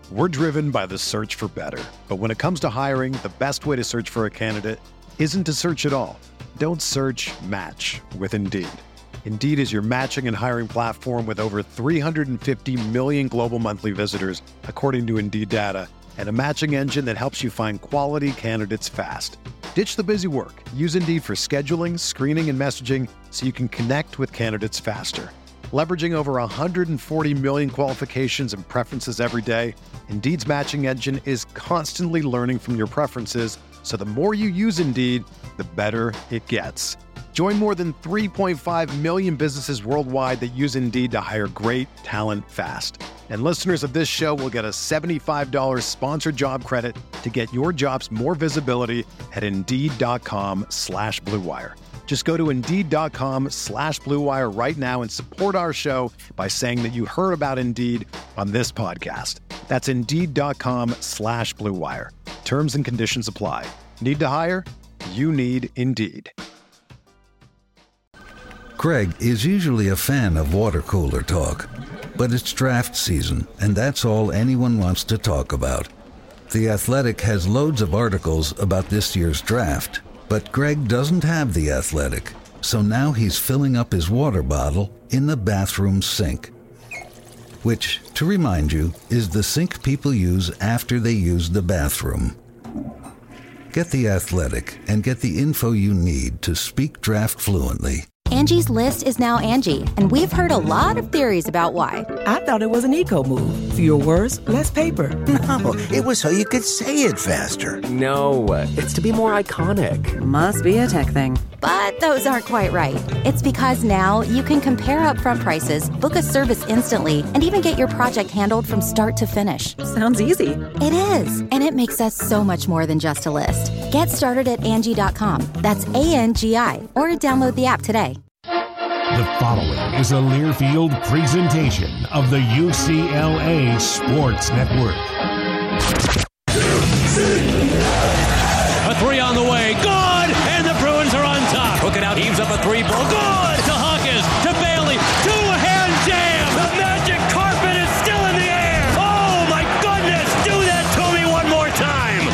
We're driven by the search for better. But when it comes to hiring, the best way to search for a candidate isn't to search at all. Don't search, match with Indeed. Indeed is your matching and hiring platform with over 350 million global monthly visitors, according to Indeed data, and a matching engine that helps you find quality candidates fast. Ditch the busy work. Use Indeed for scheduling, screening, and messaging so you can connect with candidates faster. Leveraging over 140 million qualifications and preferences every day, Indeed's matching engine is constantly learning from your preferences, so the more you use Indeed, the better it gets. Join more than 3.5 million businesses worldwide that use Indeed to hire great talent fast. And listeners of this show will get a $75 sponsored job credit to get your jobs more visibility at Indeed.com/Blue Wire. Just go to Indeed.com/Blue Wire right now and support our show by saying that you heard about Indeed on this podcast. That's Indeed.com/Blue Wire. Terms and conditions apply. Need to hire? You need Indeed. Greg is usually a fan of water cooler talk, but it's draft season, and that's all anyone wants to talk about. The Athletic has loads of articles about this year's draft, but Greg doesn't have The Athletic, so now he's filling up his water bottle in the bathroom sink. Which, to remind you, is the sink people use after they use the bathroom. Get The Athletic and get the info you need to speak draft fluently. Angie's List is now Angie, and we've heard a lot of theories about why. I thought it was an eco move. Fewer words, less paper. No, it was so you could say it faster. No, it's to be more iconic. Must be a tech thing. But those aren't quite right. It's because now you can compare upfront prices, book a service instantly, and even get your project handled from start to finish. Sounds easy. It is, and it makes us so much more than just a list. Get started at Angie.com. That's ANGI, or download the app today. The following is a Learfield presentation of the UCLA Sports Network. A three on the way, good! And the Bruins are on top. Hook it out, heaves up a three ball, good! To Hawkins, to Bailey, two-hand jam! The magic carpet is still in the air! Oh my goodness, do that to me one more time!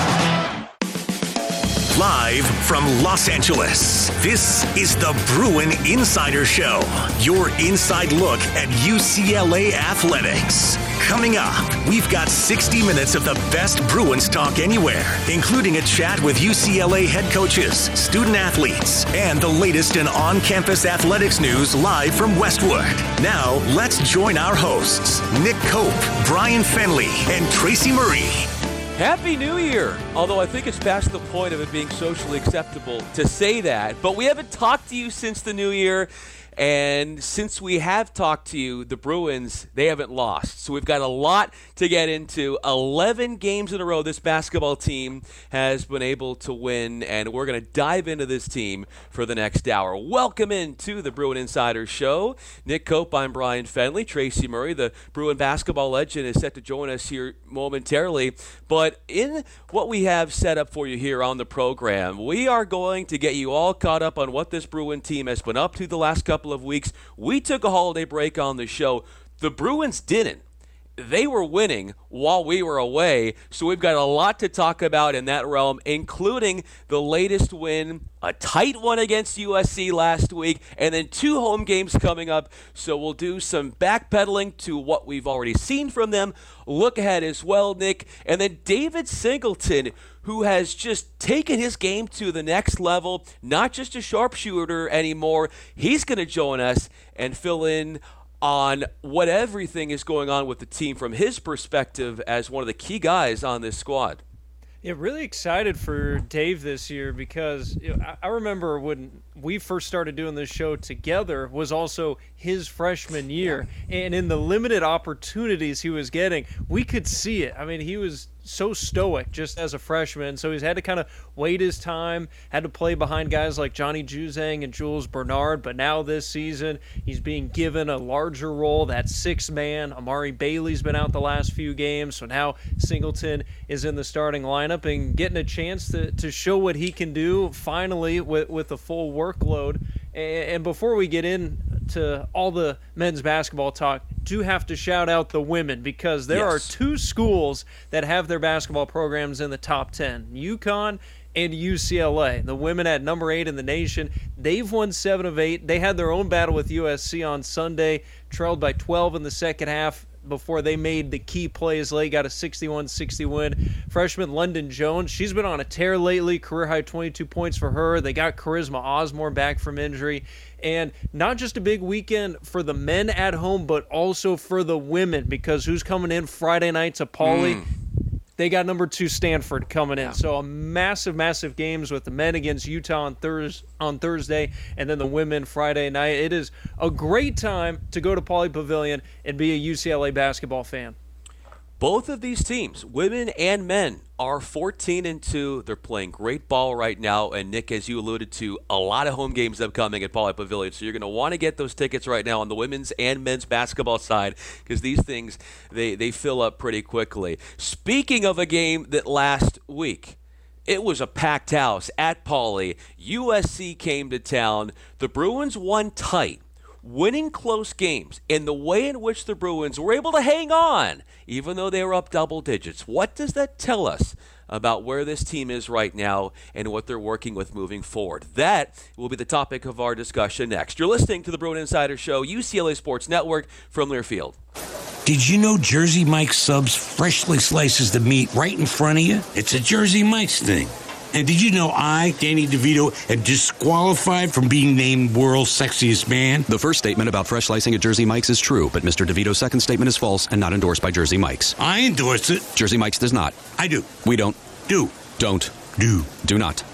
Live from Los Angeles, this is the Bruin Insider Show, your inside look at UCLA athletics. Coming up, we've got 60 minutes of the best Bruins talk anywhere, including a chat with UCLA head coaches, student athletes, and the latest in on-campus athletics news live from Westwood. Now, let's join our hosts, Nick Cope, Brian Fenley, and Tracy Murray. Happy New Year! Although I think it's past the point of it being socially acceptable to say that. But we haven't talked to you since the New Year. And since we have talked to you, the Bruins, they haven't lost. So we've got a lot to get into. 11 games in a row this basketball team has been able to win, and we're going to dive into this team for the next hour. Welcome into the Bruin Insider Show. Nick Cope, I'm Brian Fenley. Tracy Murray, the Bruin basketball legend, is set to join us here momentarily. But in what we have set up for you here on the program, we are going to get you all caught up on what this Bruin team has been up to the last couple of weeks. We took a holiday break on the show. The Bruins didn't. They were winning while we were away, so we've got a lot to talk about in that realm, including the latest win, a tight one against USC last week, and then 2 home games coming up. So we'll do some backpedaling to what we've already seen from them, look ahead as well, Nick, and then David Singleton, who has just taken his game to the next level, not just a sharpshooter anymore. He's going to join us and fill in on what everything is going on with the team from his perspective as one of the key guys on this squad. Yeah, really excited for Dave this year because I remember when we first started doing this show together was also his freshman year. And in the limited opportunities he was getting, we could see it. I mean, he was so stoic just as a freshman, so he's had to kind of wait his time, had to play behind guys like Johnny Juzang and Jules Bernard, but now this season he's being given a larger role, that sixth man. Amari Bailey's been out the last few games, so now Singleton is in the starting lineup and getting a chance to show what he can do finally with a full workload. And before we get in to all the men's basketball talk, do have to shout out the women, because there are two schools that have their basketball programs in the top 10, UConn and UCLA. The women at number 8 in the nation, they've won 7 of 8. They had their own battle with USC on Sunday, trailed by 12 in the second half before they made the key plays late, got a 61-60 win. Freshman London Jones, she's been on a tear lately, career-high 22 points for her. They got Charisma Osborne back from injury. And not just a big weekend for the men at home, but also for the women, because who's coming in Friday night to Pauley? They got number 2 Stanford coming in. So a massive, massive games with the men against Utah on Thursday, and then the women Friday night. It is a great time to go to Pauley Pavilion and be a UCLA basketball fan. Both of these teams, women and men, are 14-2. They're playing great ball right now. And, Nick, as you alluded to, a lot of home games upcoming at Pauley Pavilion. So you're going to want to get those tickets right now on the women's and men's basketball side, because these things, they fill up pretty quickly. Speaking of a game that last week, it was a packed house at Pauley. USC came to town. The Bruins won tight, winning close games, and the way in which the Bruins were able to hang on, even though they were up double digits. What does that tell us about where this team is right now and what they're working with moving forward? That will be the topic of our discussion next. You're listening to the Bruin Insider Show, UCLA Sports Network, from Learfield. Did you know Jersey Mike's Subs freshly slices the meat right in front of you? It's a Jersey Mike's thing. And did you know I, Danny DeVito, am disqualified from being named world's sexiest man? The first statement about fresh slicing at Jersey Mike's is true, but Mr. DeVito's second statement is false and not endorsed by Jersey Mike's. I endorse it. Jersey Mike's does not. I do. We don't. Do. Don't. Do. Do not.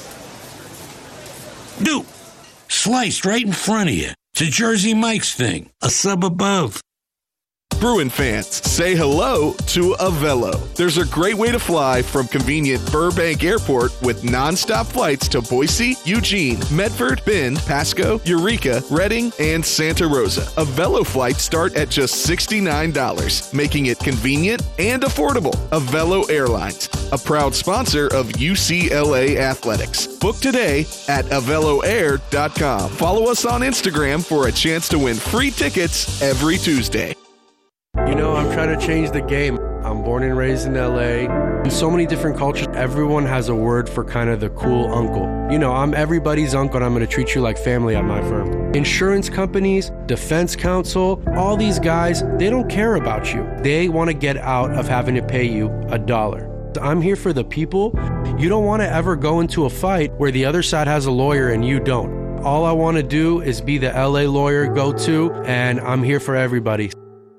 Do. Sliced right in front of you. It's a Jersey Mike's thing. A sub above. Bruin fans, say hello to Avelo. There's a great way to fly from convenient Burbank Airport with nonstop flights to Boise, Eugene, Medford, Bend, Pasco, Eureka, Redding, and Santa Rosa. Avelo flights start at just $69, making it convenient and affordable. Avelo Airlines, a proud sponsor of UCLA Athletics. Book today at AveloAir.com. Follow us on Instagram for a chance to win free tickets every Tuesday. You know, I'm trying to change the game. I'm born and raised in LA. In so many different cultures, everyone has a word for kind of the cool uncle. You know, I'm everybody's uncle, and I'm going to treat you like family at my firm. Insurance companies, defense counsel, all these guys, they don't care about you. They want to get out of having to pay you $1. I'm here for the people. You don't want to ever go into a fight where the other side has a lawyer and you don't. All I want to do is be the LA lawyer go-to, and I'm here for everybody.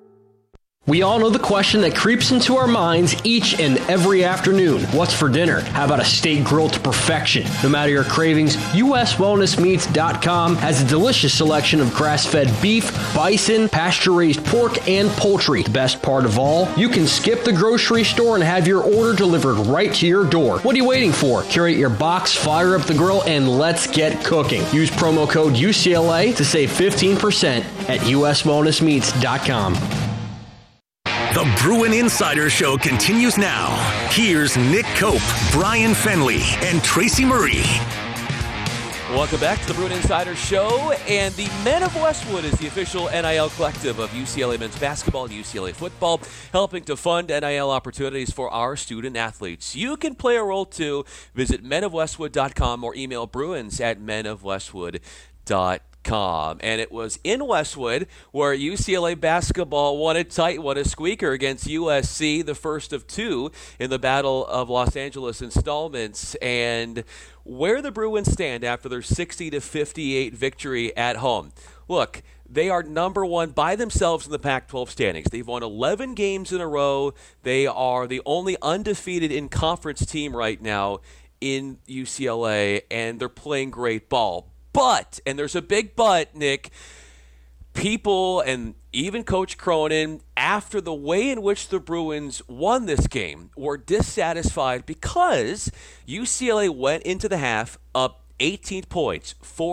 We all know the question that creeps into our minds each and every afternoon. What's for dinner? How about a steak grilled to perfection? No matter your cravings, USWellnessMeats.com has a delicious selection of grass-fed beef, bison, pasture-raised pork, and poultry. The best part of all, you can skip the grocery store and have your order delivered right to your door. What are you waiting for? Curate your box, fire up the grill, and let's get cooking. Use promo code UCLA to save 15% at USWellnessMeats.com. The Bruin Insider Show continues now. Here's Nick Cope, Brian Fenley, and Tracy Murray. Welcome back to the Bruin Insider Show. And the Men of Westwood is the official NIL collective of UCLA men's basketball and UCLA football, helping to fund NIL opportunities for our student athletes. You can play a role too. Visit menofwestwood.com or email bruins@menofwestwood.com. And it was in Westwood where UCLA basketball won it tight, won a squeaker against USC, the first of two in the Battle of Los Angeles installments. And where the Bruins stand after their 60-58 victory at home. Look, they are number one by themselves in the Pac-12 standings. They've won 11 games in a row. They are the only undefeated in-conference team right now in UCLA, and they're playing great ball. But, and there's a big but, Nick, people and even Coach Cronin, after the way in which the Bruins won this game, were dissatisfied because UCLA went into the half up 18 points,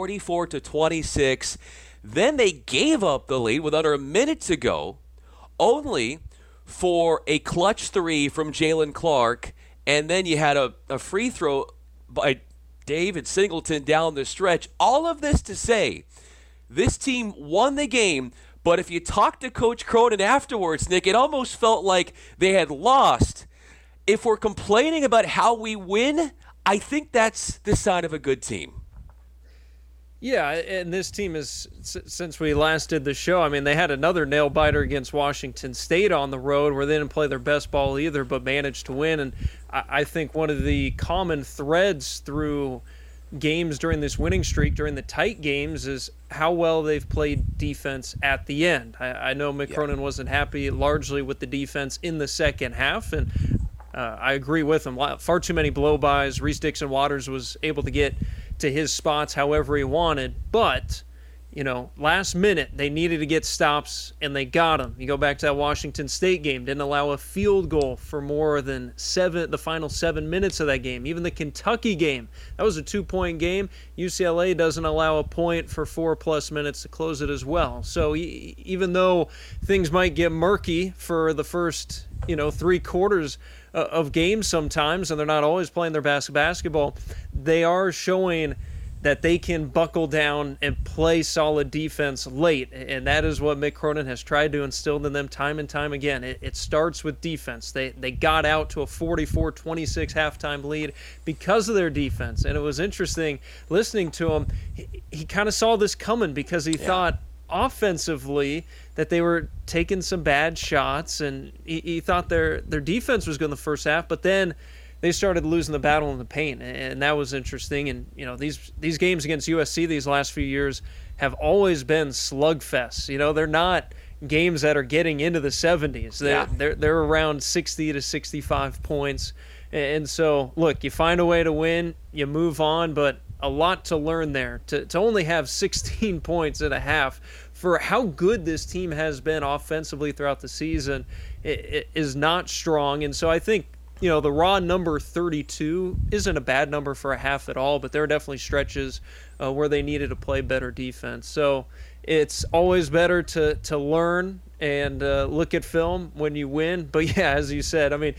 44-26. Then they gave up the lead with under a minute to go, only for a clutch three from Jalen Clark, and then you had a free throw by David Singleton down the stretch. All of this to say, this team won the game, but if you talk to Coach Cronin afterwards, Nick, it almost felt like they had lost. If we're complaining about how we win, I think that's the sign of a good team. Yeah, and this team is, since we last did the show, I mean, they had another nail-biter against Washington State on the road where they didn't play their best ball either, but managed to win. And I think one of the common threads through games during this winning streak, during the tight games, is how well they've played defense at the end. I know Mick Cronin wasn't happy largely with the defense in the second half, and I agree with him. Far too many blow-bys. Reese Dixon-Waters was able to get to his spots however he wanted, but last minute they needed to get stops and they got them. You go back to that Washington State game, didn't allow a field goal for more than the final 7 minutes of that game. Even the Kentucky game, that was a 2-point game. UCLA doesn't allow a point for 4+ minutes to close it as well. So even though things might get murky for the first 3 quarters of games sometimes, and they're not always playing their best basketball, they are showing that they can buckle down and play solid defense late, and that is what Mick Cronin has tried to instill in them time and time again. It starts with defense. They got out to a 44-26 halftime lead because of their defense, and it was interesting listening to him. He kind of saw this coming because he thought offensively that they were taking some bad shots, and he thought their defense was good in the first half, but then they started losing the battle in the paint, and that was interesting. And these games against USC these last few years have always been slugfests. They're not games that are getting into the 70s. They're around 60 to 65 points, and so look, you find a way to win, you move on, but a lot to learn there. To only have 16 points and a half for how good this team has been offensively throughout the season, it is not strong. And so I think, the raw number 32 isn't a bad number for a half at all, but there are definitely stretches where they needed to play better defense. So it's always better to learn and look at film when you win. But yeah, as you said, I mean,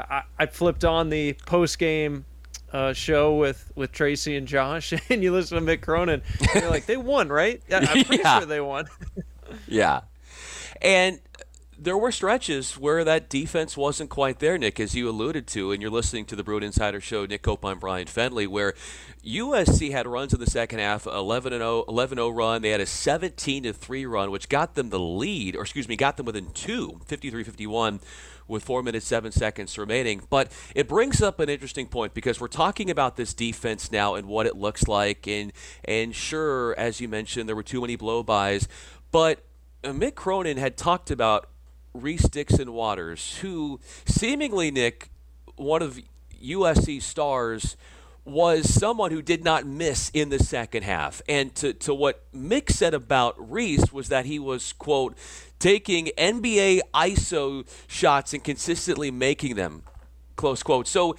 I flipped on the post-game show with Tracy and Josh, and you listen to Mick Cronin, and you're like, they won, right? I'm pretty sure they won. Yeah. And there were stretches where that defense wasn't quite there, Nick, as you alluded to, and you're listening to the Bruin Insider Show. Nick Kopine, Brian Fenley, where USC had runs in the second half, 11-0 run. They had a 17-3 run, which got them the lead, got them within 2, 53-51, with 4 minutes, 7 seconds remaining. But it brings up an interesting point because we're talking about this defense now and what it looks like. And sure, as you mentioned, there were too many blow-bys. But Mick Cronin had talked about Reese Dixon-Waters, who seemingly, Nick, one of USC's stars, was someone who did not miss in the second half. And to what Mick said about Reese was that he was, quote, taking NBA ISO shots and consistently making them, close quote. So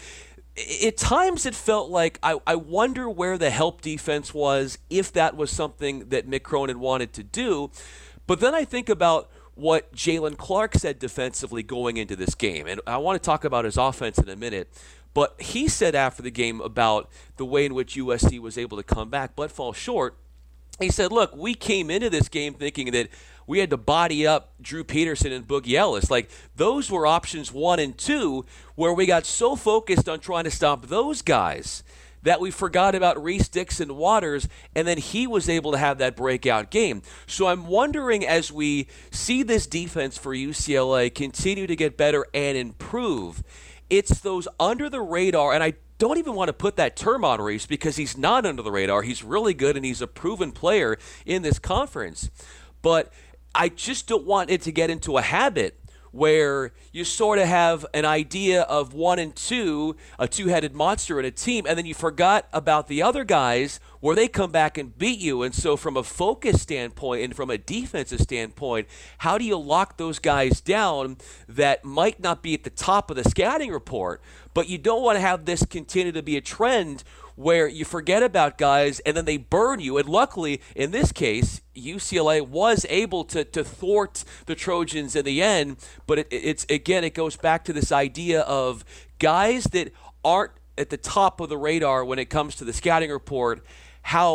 at times it felt like I wonder where the help defense was, if that was something that Mick Cronin wanted to do. But then I think about what Jalen Clark said defensively going into this game. And I want to talk about his offense in a minute. But he said after the game about the way in which USC was able to come back but fall short. He said, look, we came into this game thinking that we had to body up Drew Peterson and Boogie Ellis. Like, those were options 1 and 2, where we got so focused on trying to stop those guys that we forgot about Reese Dixon-Waters, and then he was able to have that breakout game. So I'm wondering, as we see this defense for UCLA continue to get better and improve, it's those under the radar, and I don't even want to put that term on Reese because he's not under the radar. He's really good, and he's a proven player in this conference. But I just don't want it to get into a habit where you sort of have an idea of 1 and 2, a two-headed monster in a team, and then you forgot about the other guys where they come back and beat you. And so from a focus standpoint and from a defensive standpoint, how do you lock those guys down that might not be at the top of the scouting report, but you don't want to have this continue to be a trend where you forget about guys and then they burn you. And luckily, in this case, UCLA was able to thwart the Trojans in the end. But it goes back to this idea of guys that aren't at the top of the radar when it comes to the scouting report, how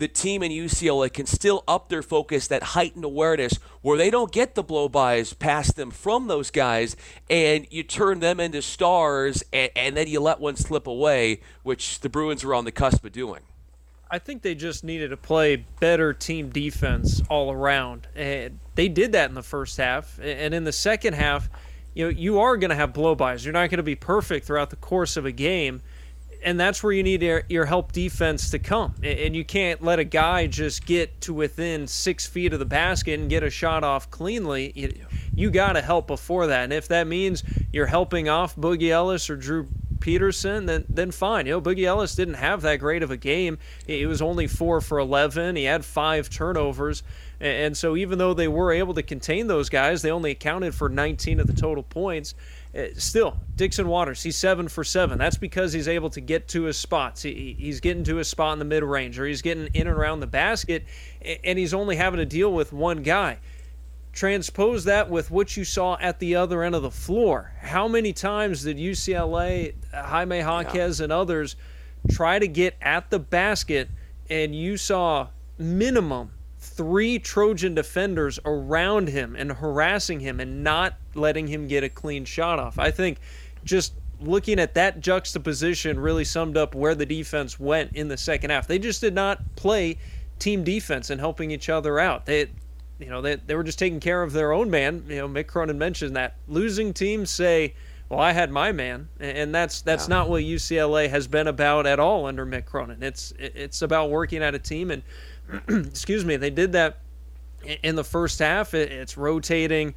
the team in UCLA can still up their focus, that heightened awareness, where they don't get the blow-bys past them from those guys, and you turn them into stars, and then you let one slip away, which the Bruins are on the cusp of doing. I think they just needed to play better team defense all around. And they did that in the first half. And in the second half, you are going to have blow-bys. You're not going to be perfect throughout the course of a game. And that's where you need your help defense to come. And you can't let a guy just get to within 6 feet of the basket and get a shot off cleanly. You got to help before that. And if that means you're helping off Boogie Ellis or Drew Peterson, then fine. Boogie Ellis didn't have that great of a game. He was only 4 for 11. He had 5 turnovers. And so even though they were able to contain those guys, they only accounted for 19 of the total points. Still, Dixon Waters, he's 7 for 7. That's because he's able to get to his spots. He's getting to his spot in the mid-range, or he's getting in and around the basket, and he's only having to deal with one guy. Transpose that with what you saw at the other end of the floor. How many times did UCLA, Jaime Jaquez, and others try to get at the basket, and you saw minimum 3 Trojan defenders around him and harassing him and not letting him get a clean shot off? I think just looking at that juxtaposition really summed up where the defense went in the second half. They just did not play team defense and helping each other out. They were just taking care of their own man. Mick Cronin mentioned that. Losing teams say, well, I had my man, and that's not what UCLA has been about at all under Mick Cronin. It's about working at a team, and excuse me, they did that in the first half. It's rotating,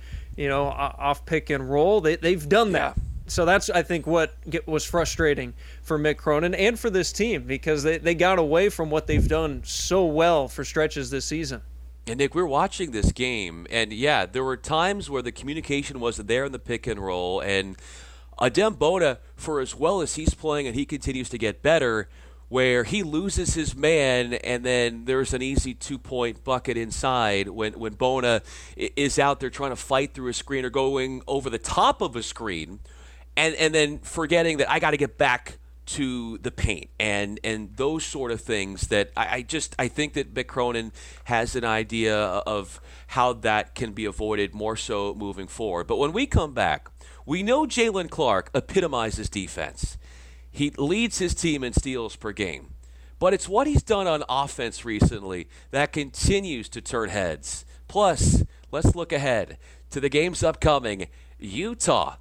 off pick and roll. They've done that. So that's, I think, what was frustrating for Mick Cronin and for this team, because they got away from what they've done so well for stretches this season. And, Nick, we're watching this game, and, there were times where the communication wasn't there in the pick and roll, and Adem Bona, for as well as he's playing and he continues to get better, where he loses his man and then there's an easy 2-point bucket inside when Bona is out there trying to fight through a screen or going over the top of a screen, and then forgetting that I got to get back to the paint and those sort of things that I think that Mick Cronin has an idea of how that can be avoided more so moving forward. But when we come back, we know Jalen Clark epitomizes defense. He leads his team in steals per game. But it's what he's done on offense recently that continues to turn heads. Plus, let's look ahead to the games upcoming. Utah,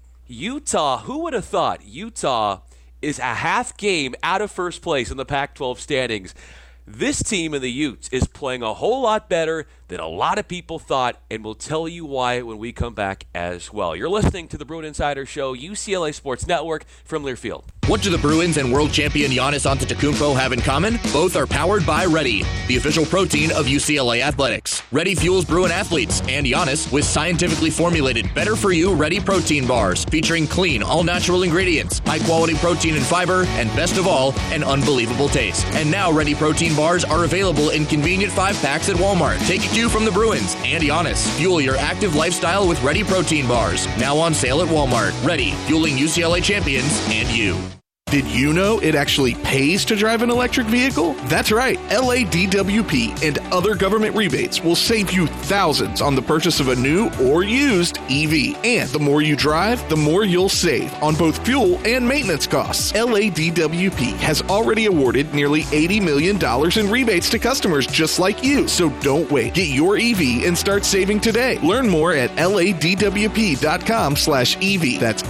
who would have thought Utah is a half game out of first place in the Pac-12 standings? This team in the Utes is playing a whole lot better than a lot of people thought, and we'll tell you why when we come back as well. You're listening to the Bruin Insider Show, UCLA Sports Network, from Learfield. What do the Bruins and world champion Giannis Antetokounmpo have in common? Both are powered by Ready, the official protein of UCLA Athletics. Ready fuels Bruin athletes and Giannis with scientifically formulated better-for-you Ready protein bars featuring clean, all-natural ingredients, high-quality protein and fiber, and best of all, an unbelievable taste. And now Ready protein bars are available in convenient 5-packs at Walmart. Take a cue from the Bruins and Giannis. Fuel your active lifestyle with Ready protein bars. Now on sale at Walmart. Ready, fueling UCLA champions and you. Did you know it actually pays to drive an electric vehicle? That's right. LADWP and other government rebates will save you thousands on the purchase of a new or used EV. And the more you drive, the more you'll save on both fuel and maintenance costs. LADWP has already awarded nearly $80 million in rebates to customers just like you. So don't wait. Get your EV and start saving today. Learn more at LADWP.com/EV. That's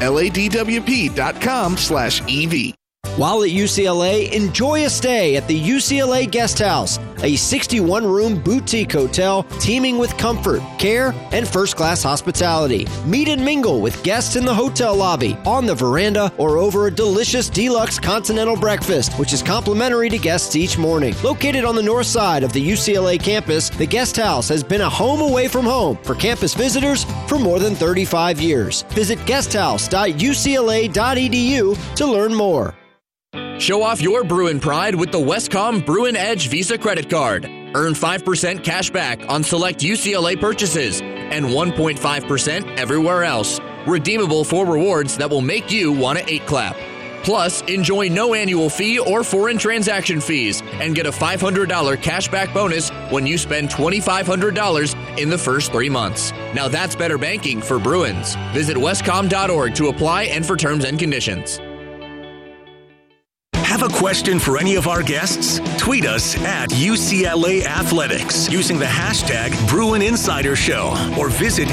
LADWP.com/EV. While at UCLA, enjoy a stay at the UCLA Guest House, a 61-room boutique hotel teeming with comfort, care, and first-class hospitality. Meet and mingle with guests in the hotel lobby, on the veranda, or over a delicious deluxe continental breakfast, which is complimentary to guests each morning. Located on the north side of the UCLA campus, the Guest House has been a home away from home for campus visitors for more than 35 years. Visit guesthouse.ucla.edu to learn more. Show off your Bruin pride with the Westcom Bruin Edge Visa Credit Card. Earn 5% cash back on select UCLA purchases and 1.5% everywhere else. Redeemable for rewards that will make you want to 8-clap. Plus, enjoy no annual fee or foreign transaction fees and get a $500 cashback bonus when you spend $2,500 in the first 3 months. Now that's better banking for Bruins. Visit westcom.org to apply and for terms and conditions. Have a question for any of our guests? Tweet us at UCLA Athletics using the hashtag Bruin Insider Show or visit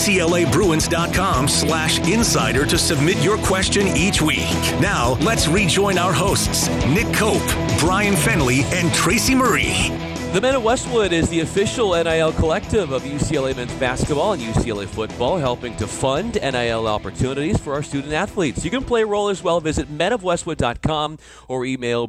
UCLABruins.com/insider to submit your question each week. Now, let's rejoin our hosts, Nick Cope, Brian Fenley, and Tracy Murray. The Men of Westwood is the official NIL collective of UCLA men's basketball and UCLA football, helping to fund NIL opportunities for our student athletes. You can play a role as well. Visit menofwestwood.com or email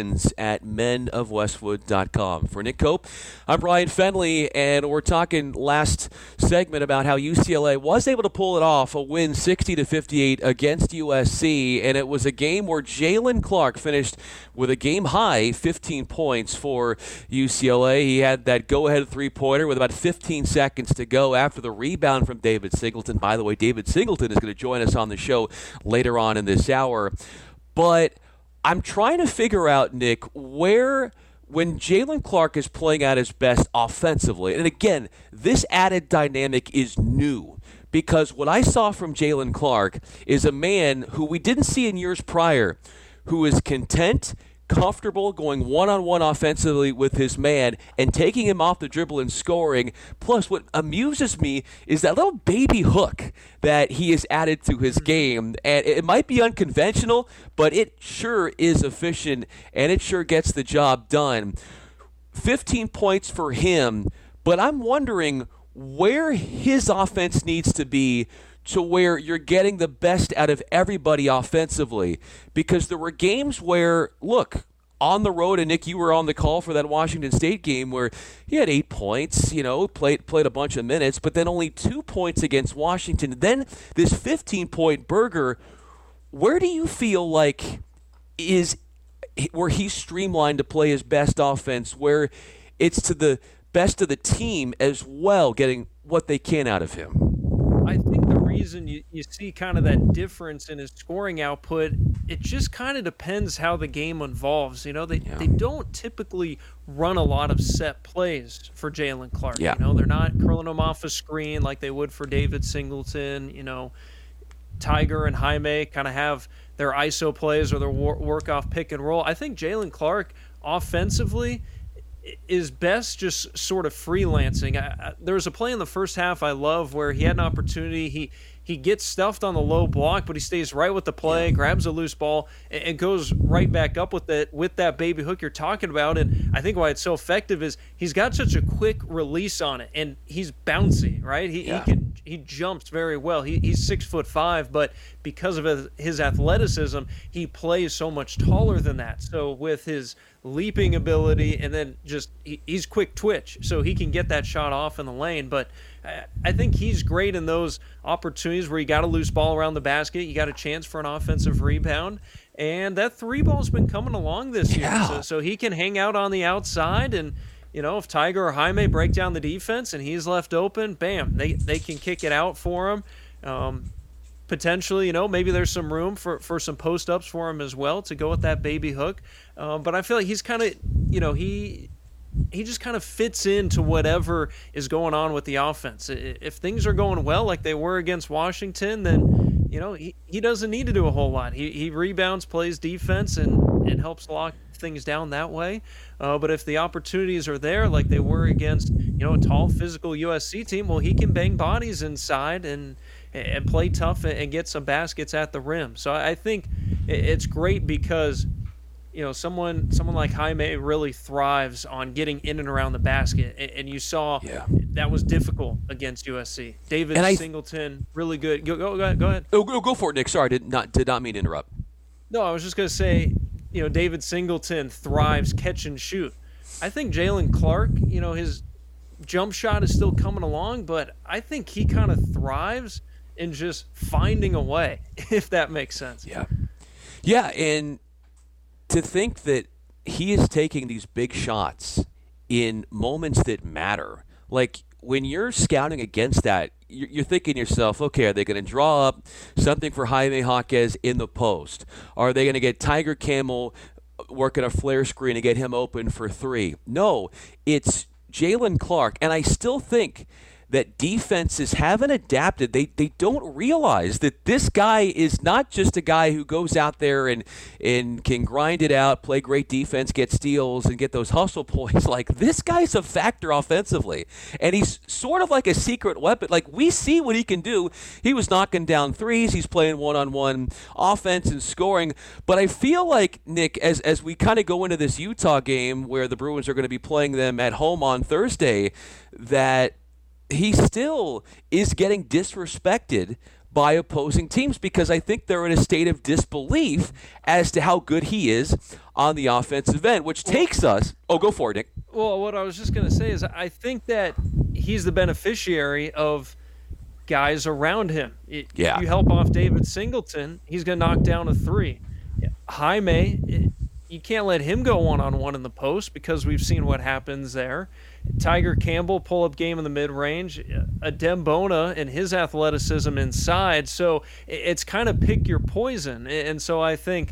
bruins@menofwestwood.com. For Nick Cope, I'm Brian Fenley, and we're talking last segment about how UCLA was able to pull it off, a win 60-58 against USC, and it was a game where Jalen Clark finished with a game-high 15 points for UCLA. He had that go-ahead three-pointer with about 15 seconds to go after the rebound from David Singleton. By the way, David Singleton is going to join us on the show later on in this hour. But I'm trying to figure out, Nick, when Jalen Clark is playing at his best offensively, and again, this added dynamic is new, because what I saw from Jalen Clark is a man who we didn't see in years prior, who is content, comfortable going one-on-one offensively with his man and taking him off the dribble and scoring. Plus, what amuses me is that little baby hook that he has added to his game. And it might be unconventional, but it sure is efficient, and it sure gets the job done. 15 points for him, but I'm wondering where his offense needs to be to where you're getting the best out of everybody offensively. Because there were games where, look, on the road, and Nick, you were on the call for that Washington State game where he had 8 points, played a bunch of minutes, but then only 2 points against Washington. Then this 15-point burger, where do you feel like is where he's streamlined to play his best offense, where it's to the best of the team as well, getting what they can out of him? I think the reason you see kind of that difference in his scoring output, it just kind of depends how the game evolves. They don't typically run a lot of set plays for Jalen Clark. Yeah. They're not curling him off a screen like they would for David Singleton. Tiger and Jaime kind of have their ISO plays or their work off pick and roll. I think Jalen Clark offensively is best just sort of freelancing. There was a play in the first half I love where he had an opportunity. He gets stuffed on the low block, but he stays right with the play, grabs a loose ball, and goes right back up with that baby hook you're talking about. And I think why it's so effective is he's got such a quick release on it, and he's bouncy, right? He jumps very well. He's 6'5", but because of his athleticism, he plays so much taller than that. So with his leaping ability, and then just he's quick twitch, so he can get that shot off in the lane. But I think he's great in those opportunities where you got a loose ball around the basket, you got a chance for an offensive rebound, and that three ball's been coming along this year. So he can hang out on the outside, and if Tiger or Jaime break down the defense and he's left open, bam, they can kick it out for him. Potentially, maybe there's some room for some post-ups for him as well to go with that baby hook. But I feel like he's kind of, he just kind of fits into whatever is going on with the offense. If things are going well like they were against Washington, then, he doesn't need to do a whole lot. He rebounds, plays defense, and helps lock things down that way. But if the opportunities are there like they were against, a tall, physical USC team, well, he can bang bodies inside and play tough and get some baskets at the rim. So I think it's great because, someone like Jaime really thrives on getting in and around the basket. And you saw that was difficult against USC. David Singleton, really good. Go ahead. Go for it, Nick. Sorry, did not mean to interrupt. No, I was just going to say, David Singleton thrives catch and shoot. I think Jalen Clark, his jump shot is still coming along, but I think he kind of thrives in just finding a way, if that makes sense. Yeah, and to think that he is taking these big shots in moments that matter. Like, when you're scouting against that, you're thinking to yourself, okay, are they going to draw up something for Jaime Jaquez in the post? Are they going to get Tiger Campbell working a flare screen to get him open for three? No, it's Jaylen Clark. And I still think that defenses haven't adapted. They don't realize that this guy is not just a guy who goes out there and can grind it out, play great defense, get steals, and get those hustle points. Like, this guy's a factor offensively. And he's sort of like a secret weapon. Like, we see what he can do. He was knocking down threes. He's playing one-on-one offense and scoring. But I feel like, Nick, as we kind of go into this Utah game where the Bruins are going to be playing them at home on Thursday, that he still is getting disrespected by opposing teams because I think they're in a state of disbelief as to how good he is on the offensive end, which takes us – oh, go for it, Nick. Well, what I was just going to say is I think that he's the beneficiary of guys around him. Yeah. You help off David Singleton, he's going to knock down a three. Jaime, you can't let him go one-on-one in the post because we've seen what happens there. Tiger Campbell, pull-up game in the mid-range. Adem Bona and his athleticism inside. So it's kind of pick your poison. And so I think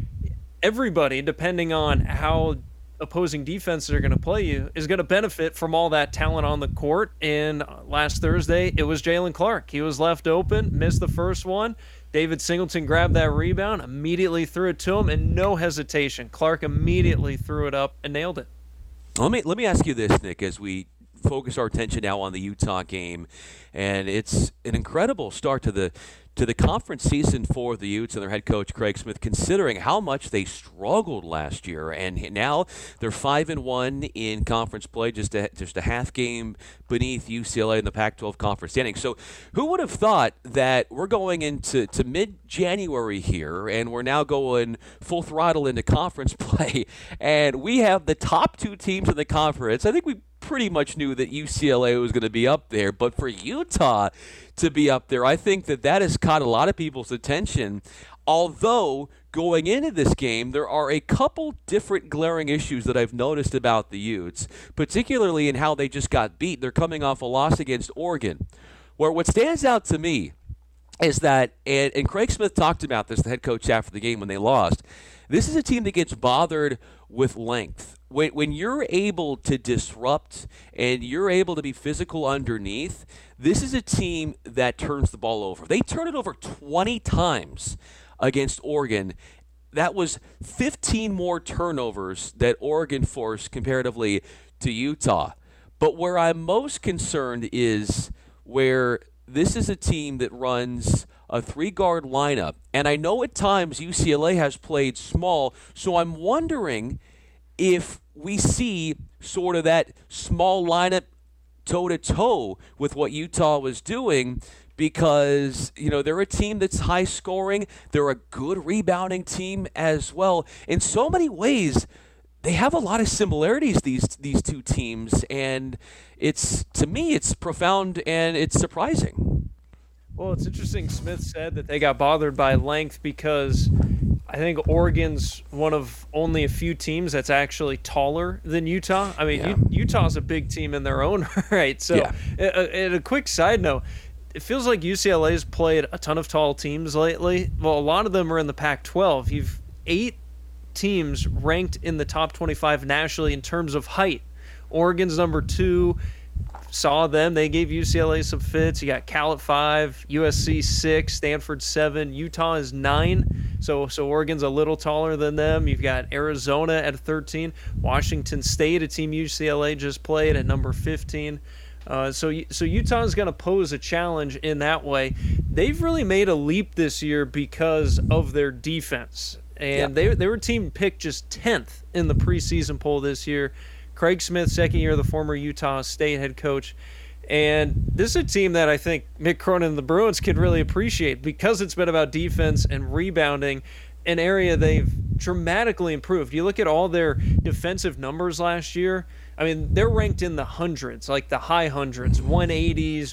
everybody, depending on how opposing defenses are going to play you, is going to benefit from all that talent on the court. And last Thursday, it was Jaylen Clark. He was left open, missed the first one. David Singleton grabbed that rebound, immediately threw it to him, and no hesitation. Clark immediately threw it up and nailed it. Let me ask you this, Nick, as we focus our attention now on the Utah game, and it's an incredible start to the conference season for the Utes and their head coach Craig Smith, considering how much they struggled last year, and now they're 5-1 in conference play, just a half game beneath UCLA in the Pac-12 conference standings. So, who would have thought that we're going into mid-January here, and we're now going full throttle into conference play, and we have the top two teams in the conference. I think we pretty much knew that UCLA was going to be up there, but for Utah to be up there, I think that has caught a lot of people's attention. Although, going into this game, there are a couple different glaring issues that I've noticed about the Utes, particularly in how they just got beat. They're coming off a loss against Oregon, where what stands out to me is that, and Craig Smith talked about this, the head coach, after the game when they lost, this is a team that gets bothered with length. When you're able to disrupt and you're able to be physical underneath, this is a team that turns the ball over. They turned it over 20 times against Oregon. That was 15 more turnovers that Oregon forced comparatively to Utah. But where I'm most concerned is where this is a team that runs a three-guard lineup. And I know at times UCLA has played small, so I'm wondering if we see sort of that small lineup toe-to-toe with what Utah was doing, because, they're a team that's high-scoring. They're a good rebounding team as well. In so many ways, they have a lot of similarities, these two teams, and to me, it's profound and it's surprising. Well, it's interesting. Smith said that they got bothered by length because I think Oregon's one of only a few teams that's actually taller than Utah. I mean, Utah's a big team in their own right. So, and a quick side note, it feels like UCLA's played a ton of tall teams lately. Well, a lot of them are in the Pac-12. You've 8 teams ranked in the top 25 nationally in terms of height. Oregon's number 2. Saw them. They gave UCLA some fits. You got Cal at 5, USC 6, Stanford 7, Utah is 9. So Oregon's a little taller than them. You've got Arizona at 13, Washington State, a team UCLA just played, at number 15. So Utah's going to pose a challenge in that way. They've really made a leap this year because of their defense. And they were a team picked just 10th in the preseason poll this year. Craig Smith, second year, the former Utah State head coach. And this is a team that I think Mick Cronin and the Bruins could really appreciate because it's been about defense and rebounding, an area they've dramatically improved. You look at all their defensive numbers last year, I mean, they're ranked in the hundreds, like the high hundreds, 180s,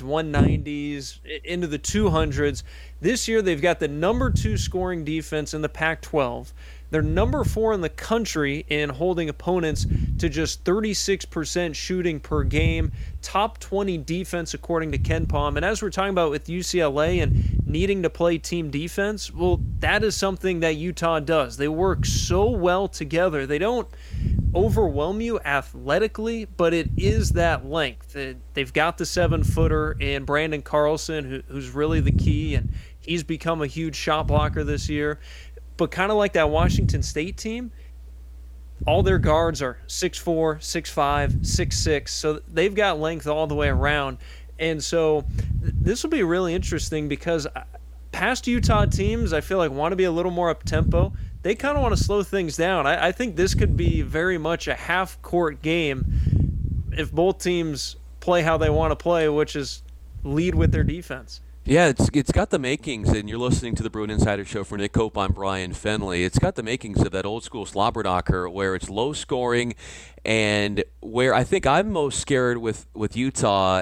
190s, into the 200s. This year, they've got the number 2 scoring defense in the Pac-12. They're number 4 in the country in holding opponents to just 36% shooting per game. Top 20 defense according to KenPom. And as we're talking about with UCLA and needing to play team defense, well, that is something that Utah does. They work so well together. They don't overwhelm you athletically, but it is that length. They've got the 7-footer in Brandon Carlson, who's really the key, and he's become a huge shot blocker this year. But kind of like that Washington State team, all their guards are 6'4", 6'5", 6'6", so they've got length all the way around. And so this will be really interesting because past Utah teams, I feel like, want to be a little more up-tempo. They kind of want to slow things down. I think this could be very much a half-court game if both teams play how they want to play, which is lead with their defense. Yeah, it's got the makings, and you're listening to the Bruin Insider Show for Nick Cope. I'm Brian Fenley. It's got the makings of that old-school slobberknocker where it's low-scoring, and where I think I'm most scared with Utah,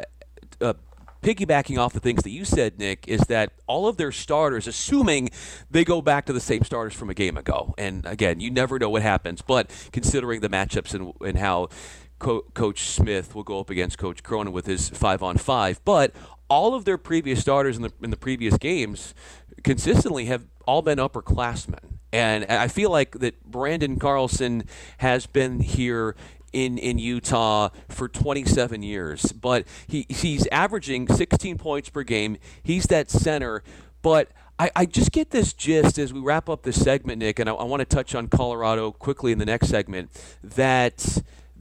piggybacking off the things that you said, Nick, is that all of their starters, assuming they go back to the same starters from a game ago, and again, you never know what happens, but considering the matchups and how Coach Smith will go up against Coach Cronin with his 5-on-5, but all of their previous starters in the previous games consistently have all been upperclassmen. And I feel like that Brandon Carlson has been here in Utah for 27 years. But he's averaging 16 points per game. He's that center. But I just get this gist as we wrap up this segment, Nick, and I want to touch on Colorado quickly in the next segment, that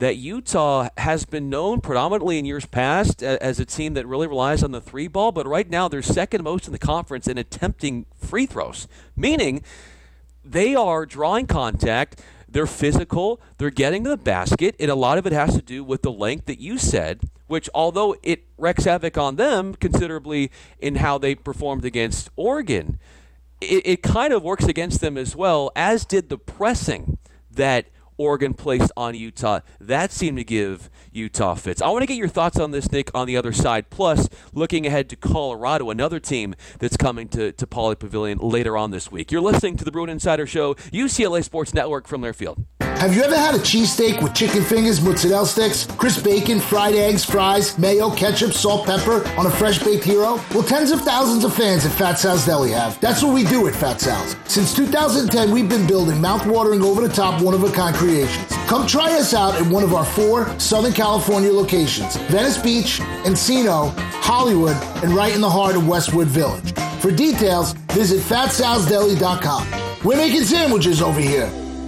Utah has been known predominantly in years past as a team that really relies on the 3-ball, but right now they're second most in the conference in attempting free throws, meaning they are drawing contact, they're physical, they're getting to the basket, and a lot of it has to do with the length that you said, which although it wreaks havoc on them considerably in how they performed against Oregon, it kind of works against them as well, as did the pressing that Oregon placed on Utah. That seemed to give Utah fits. I want to get your thoughts on this, Nick, on the other side. Plus, looking ahead to Colorado, another team that's coming to Pauley Pavilion later on this week. You're listening to the Bruin Insider Show, UCLA Sports Network from Learfield. Have you ever had a cheesesteak with chicken fingers, mozzarella sticks, crisp bacon, fried eggs, fries, mayo, ketchup, salt, pepper on a fresh baked hero? Well, tens of thousands of fans at Fat Sal's Deli have. That's what we do at Fat Sal's. Since 2010, we've been building mouth-watering, over-the-top, one-of-a-kind creations. Come try us out at one of our 4 Southern California locations: Venice Beach, Encino, Hollywood, and right in the heart of Westwood Village. For details, visit fatsalsdeli.com. We're making sandwiches over here.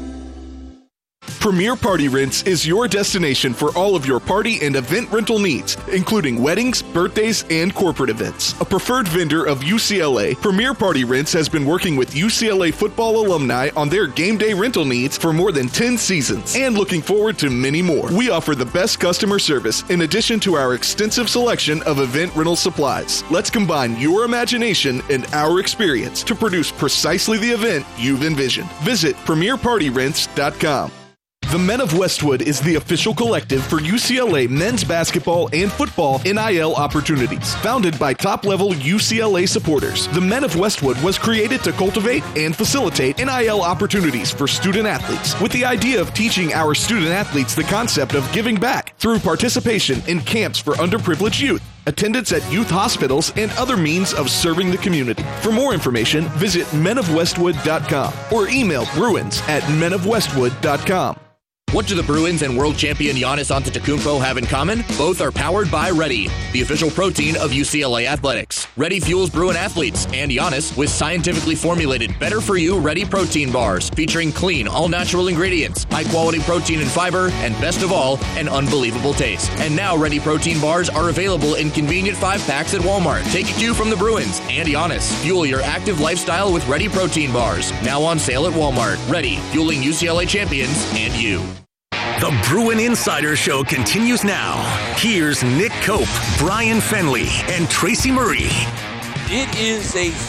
Premier Party Rents is your destination for all of your party and event rental needs, including weddings, birthdays, and corporate events. A preferred vendor of UCLA, Premier Party Rents has been working with UCLA football alumni on their game day rental needs for more than 10 seasons, and looking forward to many more. We offer the best customer service in addition to our extensive selection of event rental supplies. Let's combine your imagination and our experience to produce precisely the event you've envisioned. Visit PremierPartyRents.com. The Men of Westwood is the official collective for UCLA men's basketball and football NIL opportunities. Founded by top-level UCLA supporters, the Men of Westwood was created to cultivate and facilitate NIL opportunities for student athletes, with the idea of teaching our student athletes the concept of giving back through participation in camps for underprivileged youth, attendance at youth hospitals, and other means of serving the community. For more information, visit menofwestwood.com or email bruins@menofwestwood.com. What do the Bruins and world champion Giannis Antetokounmpo have in common? Both are powered by Ready, the official protein of UCLA Athletics. Ready fuels Bruin athletes and Giannis with scientifically formulated better-for-you Ready protein bars featuring clean, all-natural ingredients, high-quality protein and fiber, and best of all, an unbelievable taste. And now Ready protein bars are available in convenient 5-packs at Walmart. Take a cue from the Bruins and Giannis. Fuel your active lifestyle with Ready protein bars. Now on sale at Walmart. Ready, fueling UCLA champions and you. The Bruin Insider Show continues now. Here's Nick Cope, Brian Fenley, and Tracy Murray. It is a